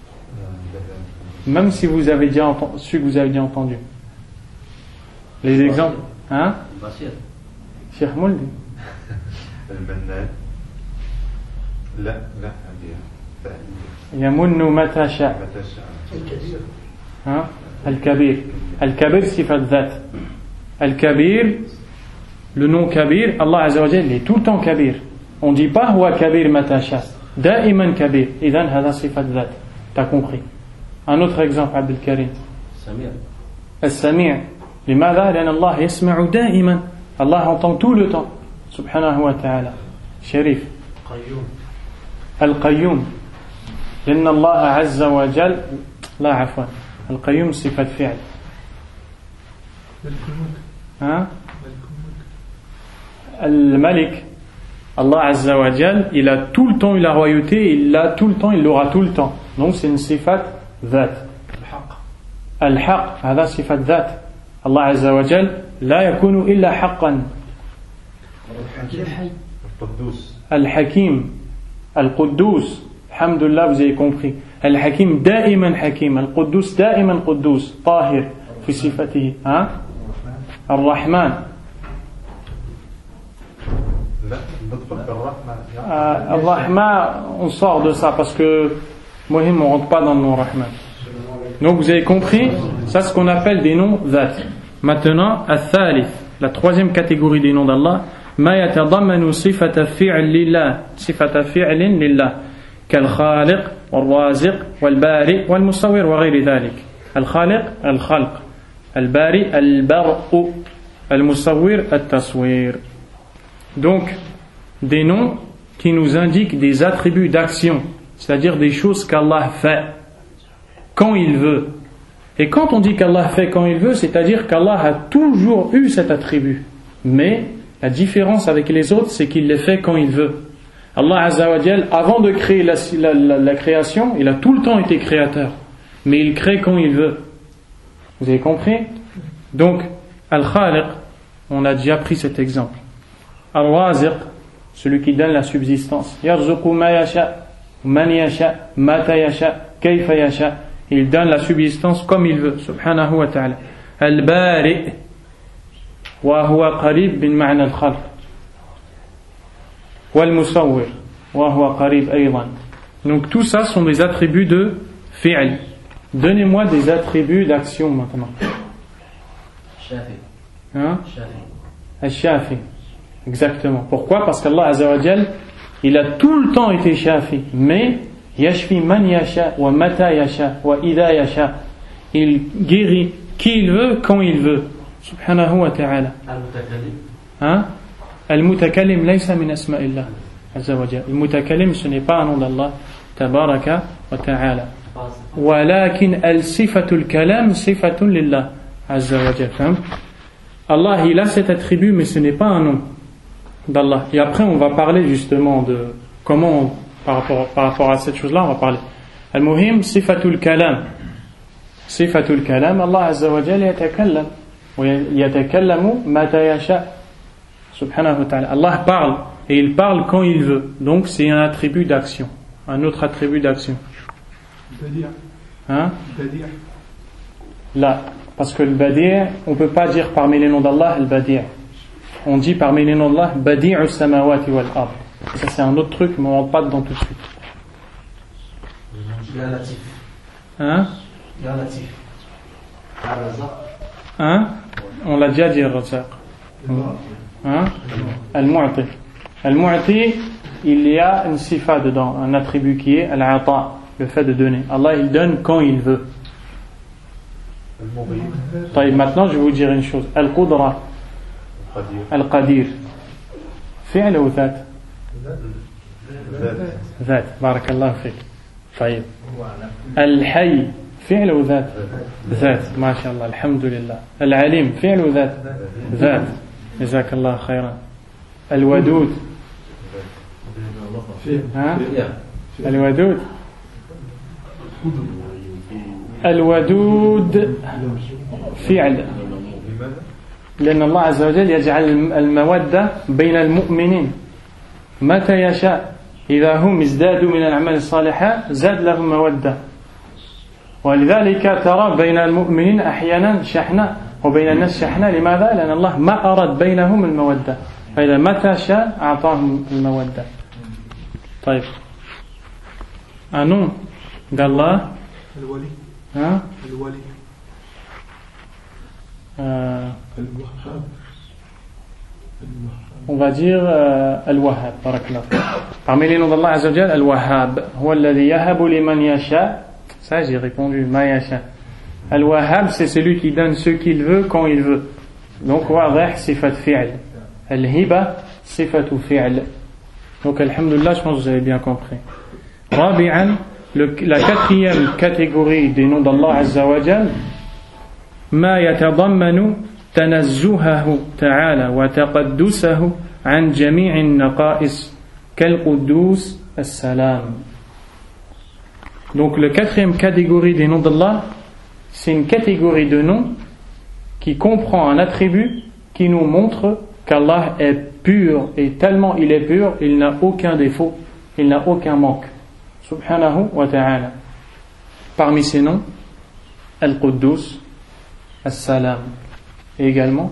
A: Même si vous avez déjà entendu, celui que vous avez déjà entendu. Les exemples. Hein? Cheikh Mouldi. يمن متى شاء. الكبير. الكبير صفة ذات. الكبير, le nom Kabir, Allah Azza wa Jalla est tout le temps Kabir. On ne dit pas huwa Kabir mata sha. Da'iman Kabir. Idhan hada sifat ذات. T'as compris. Un autre exemple, Abdel Karim. السميع. لماذا؟ لأن الله يسمع دائما. Allah entend tout le temps. سبحانه وتعالى. شريف. القيوم. لأن الله عز وجل لا عفوا القيوم صفة فعل. الملك. Allah Azza wa Jal, il a tout le temps eu la royauté, il l'a tout le temps, il l'aura tout le temps. Donc c'est une sifat ذات. الحق هذا صفة ذات. الله عز وجل لا يكون إلا حقا. الحكيم. القدوس. الحمد لله vous avez compris. الحكيم دائما حكيم. القدوس دائما قدوس. طاهر في صفته. الرحمن. الرحمن on sort de ça parce que Mohim on rentre pas dans le nom Rahman. Donc vous avez compris, ça c'est ce qu'on appelle des noms ذات. Maintenant, الثالث, la troisième catégorie des noms d'Allah, ما يتضمن صفة فعل لله. صفة فعل لله كالخالق والرازق والبارئ والمصور وغير ذلك. الخالق الخلق. البارئ البرء. المصور التصوير. Donc, des noms qui nous indiquent des attributs d'action, c'est-à-dire des choses qu'Allah fait quand il veut. Et quand on dit qu'Allah fait quand il veut, c'est-à-dire qu'Allah a toujours eu cet attribut. Mais la différence avec les autres, c'est qu'il les fait quand il veut. Allah Azza wa Jal, avant de créer la création, il a tout le temps été créateur. Mais il crée quand il veut. Vous avez compris? Donc, Al-Khaliq, on a déjà pris cet exemple. Al-Raziq, celui qui donne la subsistance. Yarzuqu ma yasha, man yasha, mata yasha, kayfa yasha. Il donne la subsistance comme il veut. Subhanahu wa ta'ala. Al-Bari, wa huwa qarib bin ma'na al-khalq. Wal-Musawwir, wa huwa qarib aydan. Donc tout ça sont des attributs de fi'l. Donnez-moi des attributs d'action maintenant. Shafi. Al-Shafi. Exactement. Pourquoi? Parce qu'Allah Azza wa Jal, il a tout le temps été Shafi. Mais, Yashfi man yasha, wa mata yasha, wa idha yasha. Il guérit qui il veut, quand il veut. Subhanahu wa ta'ala. Al-Mutakallim. Al-Mutakallim laysa min asma'illah. Azza wa Jal. Al-Mutakallim, ce n'est pas un nom d'Allah. Tabaraka wa ta'ala. Walakin al-sifatul kalam sifatun lillah. Azza wa Jal. Allah, il a cet attribut, mais ce n'est pas un nom d'Allah. Et après, on va parler justement de comment, par rapport à cette chose-là, on va parler. Al-Muhim, sifatul kalam. Sifatul kalam, Allah Azza wa Jalla yatakallam. Wa yatakallamu mata yasha. Subhanahu wa ta'ala. Allah parle, et il parle quand il veut. Donc, c'est un attribut d'action. Un autre attribut d'action. Hein? Là. Parce que le Badi', on ne peut pas dire parmi les noms d'Allah le Badi'. On dit parmi les noms d'Allah Badi'u samawati wal ard. Ça c'est un autre truc, mais on ne rentre pas dedans tout de suite.
E: Ya Latif.
A: Hein?
E: Ya Latif. Al-Razaq.
A: Hein? On l'a déjà dit, Al-Razaq. Hein? Al-Mu'ti. Al-Mu'ti, il y a une sifa dedans, un attribut qui est Al-Ata, le fait de donner. Allah il donne quand il veut. Maintenant je vais vous dire une chose. Al-Qudra, Al-Qadir, fi'l ou ذات؟ ذات. بارك الله فيك. طيب. الحي فعل ou ذات؟ ذات. ما شاء الله الحمد لله. العليم فعل ou ذات؟ ذات. جزاك الله خيرا. الودود. ها؟ الودود. الودود فعل. لأن الله عز وجل يجعل المودة بين المؤمنين متى يشاء. إذا هم ازدادوا من الأعمال الصالحة زاد لهم مودة ولذلك ترى بين المؤمنين أحيانا شحنة وبين الناس شحنة لماذا؟ لأن الله ما أراد بينهم المودة فإذا متى شاء أعطاهم المودة. طيب un nom d'Allah
D: الولي الولي
A: on va dire Al-Wahhab. Parmi les noms d'Allah Azza wa Jal, Al-Wahhab huwa alladhi yahabu liman yasha. Ça j'ai répondu ma yasha. Al-Wahhab c'est celui qui donne ce qu'il veut quand il veut. Donc wadih sifat fi'l. Al-hiba sifatu fi'l. Donc alhamdulillah, je pense que vous avez bien compris. Rabi'an, la quatrième catégorie des noms d'Allah Azza wa Jal, ma yatadammanu تنزهه تعالى وتقدسه عن جميع النقائص كالقدوس السلام. Donc la quatrième catégorie des noms d'Allah, c'est une catégorie de noms qui comprend un attribut qui nous montre qu'Allah est pur, et tellement il est pur, il n'a aucun défaut, il n'a aucun manque. Subhanahu wa ta'ala. Parmi ces noms, Al-Quddus, As-Salam. Et également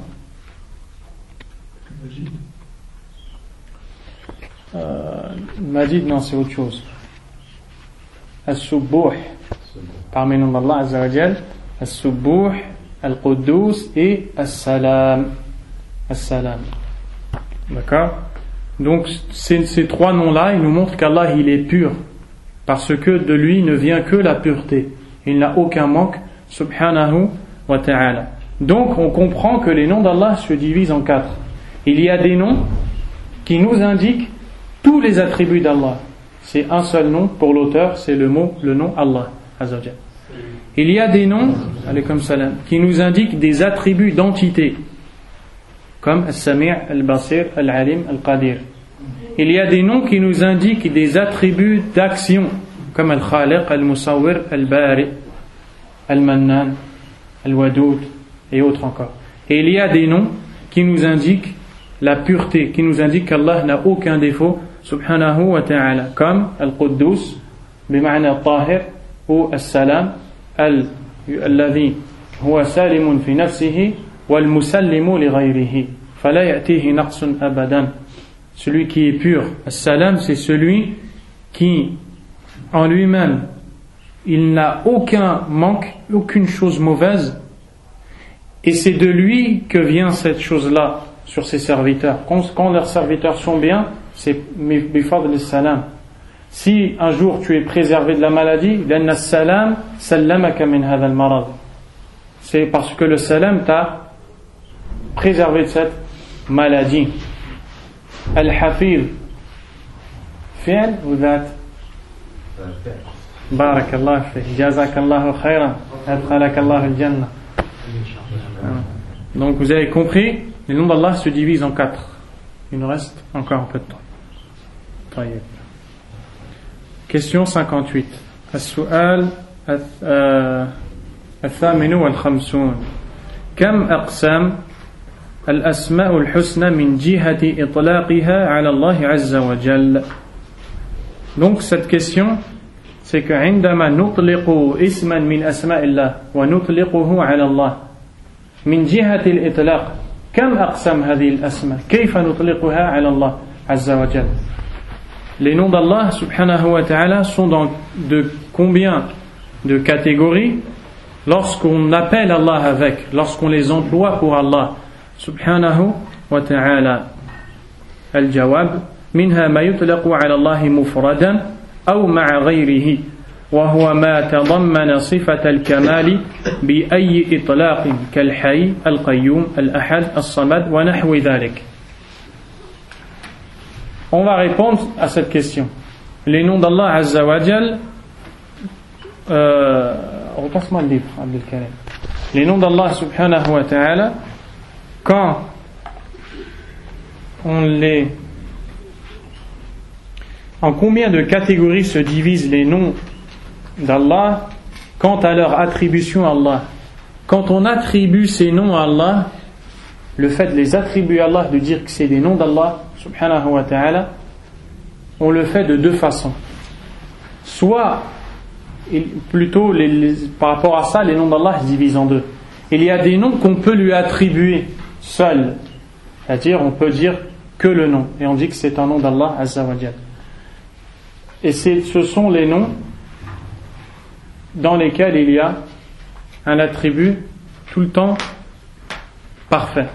A: Majid, non, c'est autre chose. As-Subbuh, parmi les noms d'Allah Azza wa Jal, As-Subbuh, Al-Quddus et As-Salam. As-Salam. D'accord? Donc ces trois noms-là, ils nous montrent qu'Allah il est pur, parce que de lui ne vient que la pureté. Il n'a aucun manque, Subhanahu wa ta'ala. Donc on comprend que les noms d'Allah se divisent en quatre. Il y a des noms qui nous indiquent tous les attributs d'Allah. C'est un seul nom pour l'auteur, c'est le nom Allah Azza wa Jal. Il y a des noms, alaykum salam, qui nous indiquent des attributs d'entité, comme As-Sami', Al-Basir, Al-Alim, Al-Qadir. Il y a des noms qui nous indiquent des attributs d'action, comme Al-Khaliq, Al-Musawwir, Al-Bari, Al-Mannan, Al-Wadoud et autres encore. Et il y a des noms qui nous indiquent la pureté, qui nous indiquent qu'Allah n'a aucun défaut, subhanahu wa ta'ala, comme Al-Quddus, bima'na Al-Tahir, ou Al-Salam, Alladhi huwa salimun fi nafsihi, wal-musallimu li ghayrihi, fala ya'tihi naqsun abadan. Celui qui est pur. Al-Salam, c'est celui qui, en lui-même, il n'a aucun manque, aucune chose mauvaise, et c'est de lui que vient cette chose-là sur ses serviteurs. Quand leurs serviteurs sont bien, c'est bifadl salam. Si un jour tu es préservé de la maladie, l'anna salam sallamaka min hadha al-marad. C'est parce que le salam t'a préservé de cette maladie. Al-Hafiz, fi'l ou dhat? Barakallah fi, jazakallahu khayran, adkhalakallahu al-jannah. Donc vous avez compris, les noms d'Allah se divisent en quatre. Il nous reste encore un peu de temps. Question 58. السؤال الثامن والخمسون. كم أقسام الأسماء الحسنى من جهة إطلاقها على الله عز وجل. Donc cette question, c'est que عندما نطلق اسما من أسماء الله ونطلقه على الله من جهة الإطلاق كم أقسام هذه الأسماء كيف نطلقها على الله عز وجل. Les noms d'Allah subhanahu wa ta'ala sont dans de combien de catégories lorsqu'on appelle Allah avec, lorsqu'on les emploie pour Allah subhanahu wa ta'ala. الجواب منها ما يطلق على الله مفردا أو مع غيره وهو ما تضمن صفة الكمال بأي إطلاق كالحي القيوم الأحد الصمد ونحو ذلك. On va répondre à cette question. Les noms d'Allah Azza wa Jal, repasse-moi le livre, Abdel Karim. Les noms d'Allah subhanahu wa ta'ala, quand on les... En combien de catégories se divisent les noms d'Allah quant à leur attribution à Allah? Quand on attribue ces noms à Allah, le fait de les attribuer à Allah, de dire que c'est des noms d'Allah subhanahu wa ta'ala, on le fait de deux façons. Soit, plutôt par rapport à ça, les noms d'Allah se divisent en deux. Il y a des noms qu'on peut lui attribuer seul, c'est-à-dire on peut dire que le nom, et on dit que c'est un nom d'Allah Azza wa Jal. Et ce sont les noms dans lesquels il y a un attribut tout le temps parfait.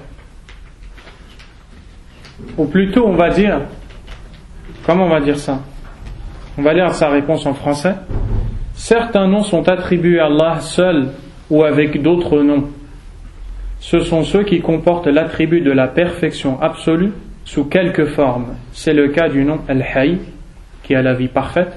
A: Ou plutôt on va dire, comment on va dire ça? On va lire sa réponse en français. Certains noms sont attribués à Allah seul ou avec d'autres noms. Ce sont ceux qui comportent l'attribut de la perfection absolue sous quelque forme. C'est le cas du nom Al-Hayy, qui a la vie parfaite,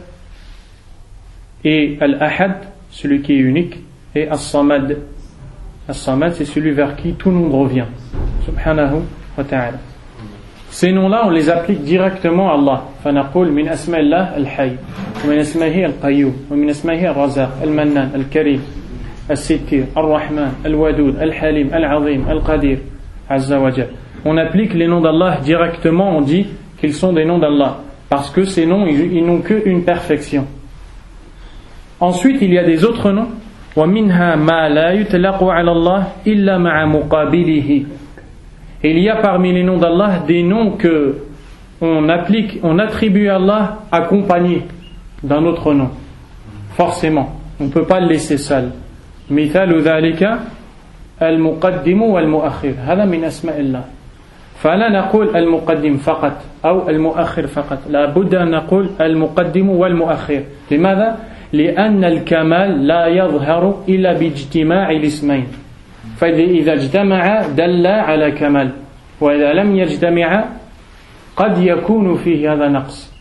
A: et Al-Ahad, celui qui est unique, et As-Samad. As-Samad, c'est celui vers qui tout le monde revient. Subhanahu wa ta'ala. Ces noms-là, on les applique directement à Allah. فنقول من أسماء الله الحي ومن أسمائه القيوم ومن أسمائه الرزاق المنان الكريم الستير الرحمن الودود الحليم العظيم القدير عز وجل. On applique les noms d'Allah directement, on dit qu'ils sont des noms d'Allah parce que ces noms, ils n'ont qu'une perfection. Ensuite, il y a des autres noms. ومنها ما لا يطلق على الله إلا مع مقابله. Et il y a parmi les noms d'Allah des noms que on attribue à Allah accompagnés d'un autre nom. Forcément, on ne peut pas le laisser seul. مثال ذلك المقدم والمؤخر هذا من أسماء الله. فلا نقول المقدم فقط أو المؤخر فقط. لا بد أن نقول المقدم والمؤخر. لماذا؟ لأن الكمال لا يظهر إلا باجتماع الاسمين. فإذا اجتمع دل على كمال وإذا لم يجتمع قد يكون فيه هذا نقص.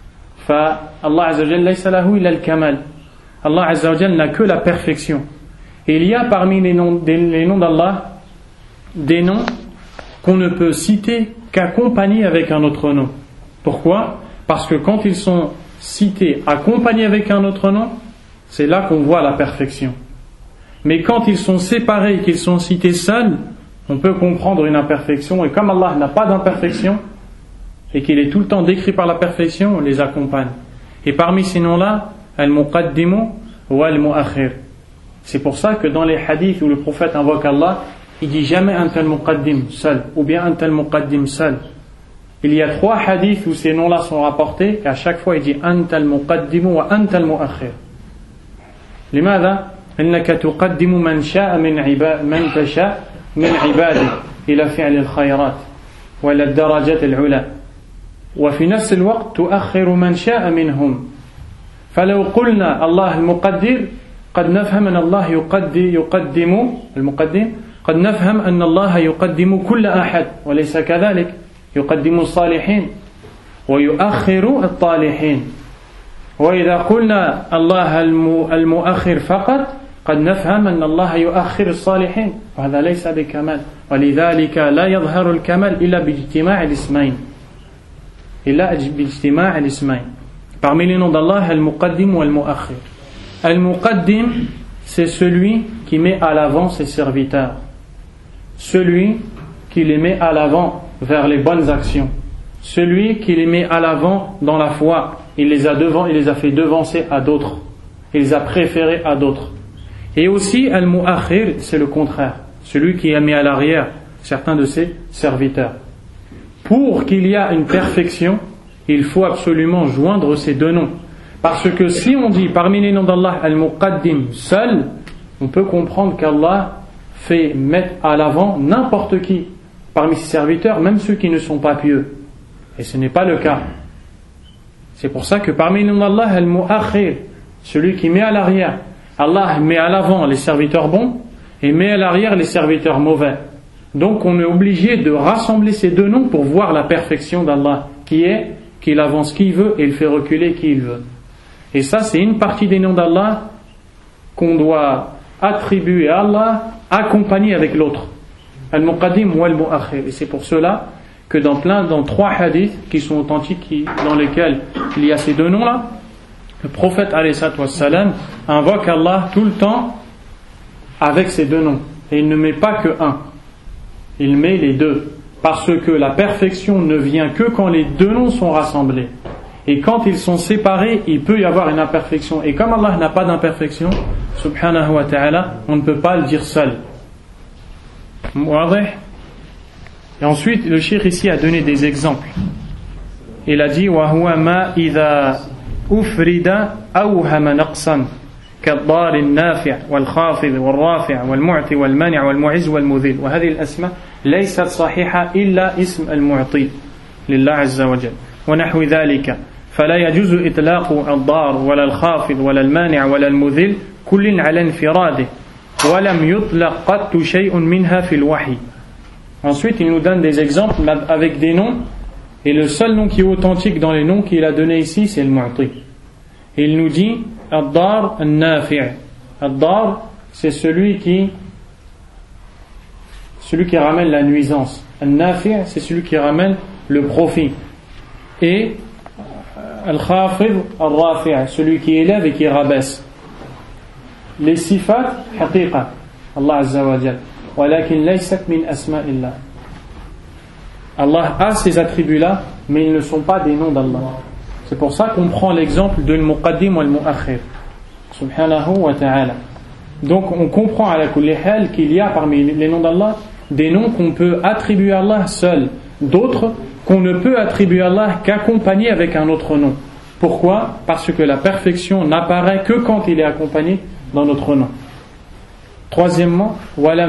A: فالله عز وجل ليس له إلا الكمال. Allah عز وجل n'a que la perfection. Et il y a parmi les noms d'Allah des noms qu'on ne peut citer qu'accompagnés avec un autre nom. Pourquoi? Parce que quand ils sont cités accompagnés avec un autre nom, c'est là qu'on voit la perfection. Mais quand ils sont séparés, qu'ils sont cités seuls, on peut comprendre une imperfection. Et comme Allah n'a pas d'imperfection et qu'il est tout le temps décrit par la perfection, on les accompagne. Et parmi ces noms-là, Al-Muqaddimu ou Al-Mu'akhir. C'est pour ça que dans les hadiths où le prophète invoque Allah, il dit jamais un tel Muqaddim seul ou bien un tel Muqaddim seul. Il y a 3 hadiths où ces noms-là sont rapportés et à chaque fois il dit Anta al-Muqaddimu wa Anta al-Mu'akhir. لماذا؟ إنك تقدم من شاء من تشاء من عباده إلى فعل الخيرات وإلى الدرجات العلى وفي نفس الوقت تؤخر من شاء منهم. فلو قلنا الله المقدر قد نفهم أن الله يقدم المقدم قد نفهم أن الله يقدم كل أحد وليس كذلك. يقدم الصالحين ويؤخر الطالحين. وإذا قلنا الله المؤخر فقط قد نفهم أن الله يؤخر الصالحين وهذا ليس بكمال. ولذلك لا يظهر الكمال إلا باجتماع الاسمين. Parmi les noms d'Allah, Al-Muqaddim ou Al-Mu'akhir. Al-Muqaddim, c'est celui qui met à l'avant ses serviteurs. Celui qui les met à l'avant vers les bonnes actions. Celui qui les met à l'avant dans la foi. Il les a fait devancer à d'autres. Il les a préférés à d'autres. Et aussi, Al-Mu'akhir, c'est le contraire. Celui qui a mis à l'arrière certains de ses serviteurs. Pour qu'il y ait une perfection, il faut absolument joindre ces deux noms. Parce que si on dit parmi les noms d'Allah Al-Muqaddim seul, on peut comprendre qu'Allah fait mettre à l'avant n'importe qui parmi ses serviteurs, même ceux qui ne sont pas pieux. Et ce n'est pas le cas. C'est pour ça que parmi les noms d'Allah Al-Mu'akhir, celui qui met à l'arrière, Allah met à l'avant les serviteurs bons et met à l'arrière les serviteurs mauvais. Donc on est obligé de rassembler ces deux noms pour voir la perfection d'Allah, qui est qu'il avance qui il veut et il fait reculer qui il veut. Et ça, c'est une partie des noms d'Allah qu'on doit attribuer à Allah, accompagné avec l'autre. Al-Muqaddim ou Al-Mu'akhir. Et c'est pour cela que dans 3 hadiths qui sont authentiques, dans lesquels il y a ces deux noms-là, le prophète alayhi salam invoque Allah tout le temps avec ces deux noms. Et il ne met pas que un. Il met les deux. Parce que la perfection ne vient que quand les deux noms sont rassemblés. Et quand ils sont séparés, il peut y avoir une imperfection. Et comme Allah n'a pas d'imperfection, subhanahu wa ta'ala, on ne peut pas le dire seul. Et ensuite, le cheikh ici a donné des exemples. Il a dit وَهُوَ مَا إِذَا أُفْرِدَ أَوْهَمَ نَقْصًا كالضار النافع والخافض والرافع والمعطي والمانع والمعز والمذل وهذه الأسماء ليست صحيحة إلا اسم المعطي لله عز وجل ونحو ذلك فلا يجوز إطلاق الضار ولا الخافض ولا المانع ولا المذل كل على انفراده ولم يطلق قط شيء منها في الوحي. Ensuite, il nous donne des exemples avec des noms, et le seul nom qui est authentique dans les noms qu'il a donné ici, c'est le Mu'ti. Et il nous dit Ad-Dar An-Nafi'. Ad-Dar, c'est celui qui ramène la nuisance. An-Nafi', c'est celui qui ramène le profit. Et Al-Khafid Al-Rafi', celui qui élève et qui rabaisse. Les sifat, haqiqa, Allah Azza wa Jal. Walakin laysat min asma'illah. Allah a ces attributs-là, mais ils ne sont pas des noms d'Allah. C'est pour ça qu'on prend l'exemple de al-Muqaddim ou al-Mu'akhir. Subhanahu wa ta'ala. Donc on comprend à la kulli hal qu'il y a parmi les noms d'Allah des noms qu'on peut attribuer à Allah seul, d'autres qu'on ne peut attribuer à Allah qu'accompagné avec un autre nom. Pourquoi ? Parce que la perfection n'apparaît que quand il est accompagné dans notre nom. Troisièmement,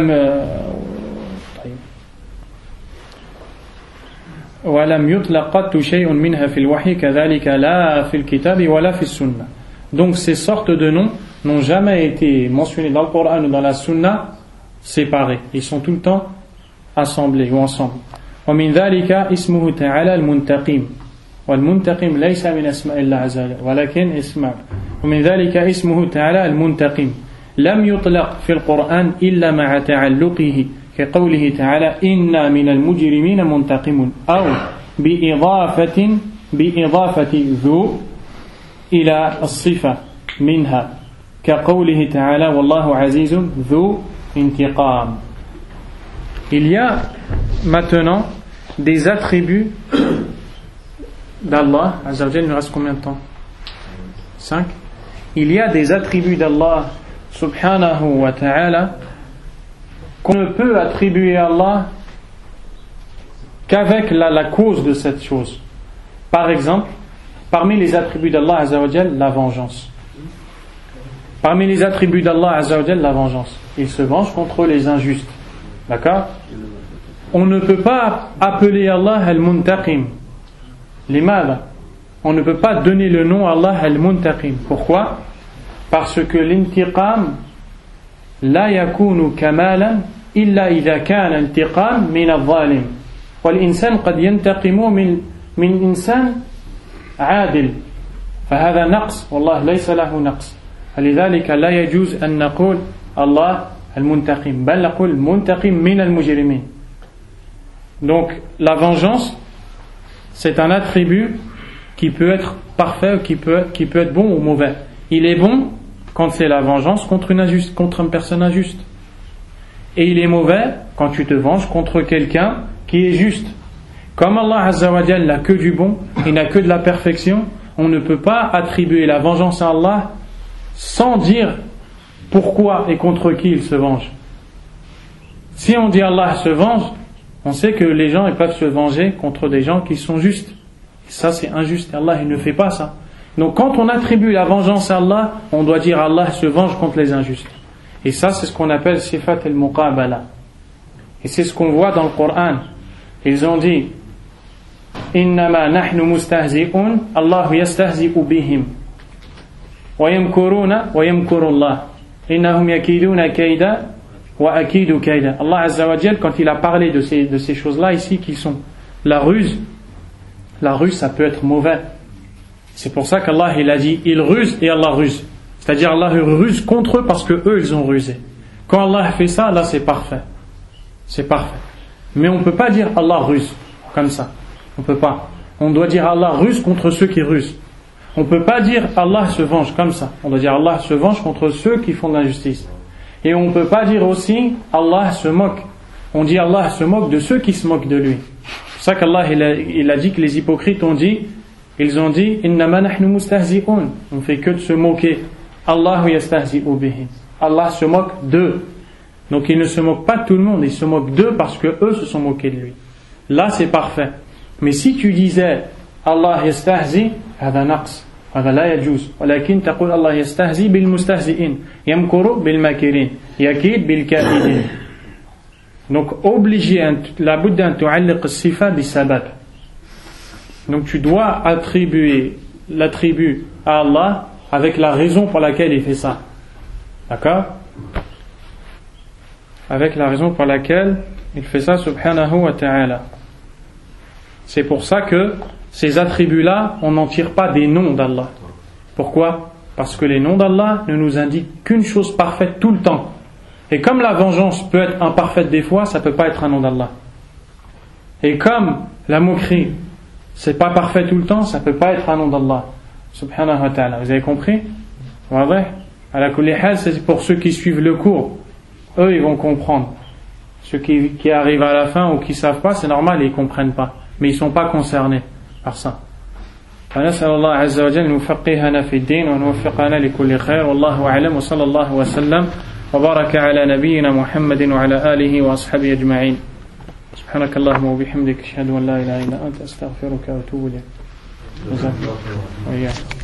A: وَلَمْ يُطْلَقْ قَطُّ شَيْءٌ مِنْهَا فِي الْوَحْيِ كَذَلِكَ لَا فِي الْكِتَابِ وَلَا فِي السُّنَّةِ. Donc ces sortes de noms n'ont jamais été mentionnés dans le Coran ou dans la Sunna séparés. Ils sont tout le temps assemblés ou ensemble. ومن ذلك اسمه تعالى المنتقم والمنتقم ليس من أسماء الله عز وجل ولكن اسمه ومن ذلك اسمه تعالى المنتقم لم يطلق في القرآن إلا مع تعلقه كقوله تعالى إنا من المجرمين منتقمون أو بإضافة ذو إلى الصفة منها كقوله تعالى والله عزيز ذو انتقام. Il y a maintenant des attributs d'Allah Azza wa Jalla. Il nous reste combien de temps? 5. Il y a des attributs d'Allah subhanahu wa ta'ala qu'on ne peut attribuer à Allah qu'avec la cause de cette chose. Par exemple, parmi les attributs d'Allah Azza wa Jalla, la vengeance. Parmi les attributs d'Allah Azza wa Jalla, la vengeance. Il se venge contre les injustes. D'accord? On ne peut pas appeler Allah Al-Muntaqim. Limada. On ne peut pas donner le nom à Allah Al-Muntaqim. Pourquoi? Parce que l'intiqam la yakunu kamalan illa idha kana intiqam min al-zalim. والإنسان قد ينتقم من إنسان عادل فهذا نقص والله ليس له نقص فلذلك لا يجوز أن نقول الله المنتقم بل نقول منتقم من المجرمين. Donc la vengeance, c'est un attribut qui peut être parfait, qui peut être bon ou mauvais. Il est bon quand c'est la vengeance contre une personne injuste. Et il est mauvais quand tu te venges contre quelqu'un qui est juste. Comme Allah Azza wa Jalla n'a que du bon, il n'a que de la perfection, on ne peut pas attribuer la vengeance à Allah sans dire pourquoi et contre qui il se venge. Si on dit Allah se venge, on sait que les gens ils peuvent se venger contre des gens qui sont justes. Et ça c'est injuste. Allah il ne fait pas ça. Donc quand on attribue la vengeance à Allah, on doit dire Allah se venge contre les injustes. Et ça c'est ce qu'on appelle sifat al-muqabala. Et c'est ce qu'on voit dans le Coran. Ils ont dit Innama nahnu mustahzi'un Allahu yastahzi'u bihim wa yamkuruna wa yamkuru Allah innahum yakiduna kayda wa akidu kayda. Allah Azza wa Jal, quand il a parlé de ces choses-là ici qui sont la ruse ça peut être mauvais. C'est pour ça qu'Allah il a dit il ruse et Allah ruse. C'est-à-dire Allah ruse contre eux parce que eux ils ont rusé. Quand Allah fait ça, là c'est parfait. C'est parfait. Mais on ne peut pas dire Allah ruse comme ça. On ne peut pas. On doit dire Allah ruse contre ceux qui rusent. On ne peut pas dire Allah se venge comme ça. On doit dire Allah se venge contre ceux qui font de l'injustice. Et on ne peut pas dire aussi Allah se moque. On dit Allah se moque de ceux qui se moquent de lui. C'est ça qu'Allah il a dit que les hypocrites ont dit ils ont dit innama nahnu mustahzi'un, on fait que de se moquer. Allahu yastahzi'u bihim, Allah se moque d'eux. Donc il ne se moque pas de tout le monde, il se moque d'eux parce que eux se sont moqués de lui. Là c'est parfait. Mais si tu disais Allah yastahzi, hada naqs, hada la yajuz, walakin taqul Allah yastahzi bil mustahzi'in, yamkuru bil makirin, yakid bil kaidin. Donc obligé, la budda an tu'alliq as-sifa bi sabab. Donc tu dois attribuer l'attribut à Allah avec la raison pour laquelle il fait ça. D'accord? Avec la raison pour laquelle il fait ça, subhanahu wa ta'ala. C'est pour ça que ces attributs-là, on n'en tire pas des noms d'Allah. Pourquoi? Parce que les noms d'Allah ne nous indiquent qu'une chose parfaite tout le temps. Et comme la vengeance peut être imparfaite des fois, ça ne peut pas être un nom d'Allah. Et comme la moquerie, c'est pas parfait tout le temps, ça ne peut pas être un nom d'Allah. Subhanahu wa ta'ala. Vous avez compris? Voilà. Ala kulli hal, c'est pour ceux qui suivent le cours. Eux, ils vont comprendre. Ceux qui arrivent à la fin ou qui ne savent pas, c'est normal, ils ne comprennent pas. Mais ils ne sont pas concernés par ça. فنسأل الله عز وجل أن يفقهنا في الدين وأن يوفقنا لكل خير والله أعلم وصلى الله وسلم وبارك على نبينا محمد وعلى آله وأصحابه أجمعين سبحانك اللهم وبحمدك أشهد أن لا إله إلا أنت أستغفرك وأتوب إليك.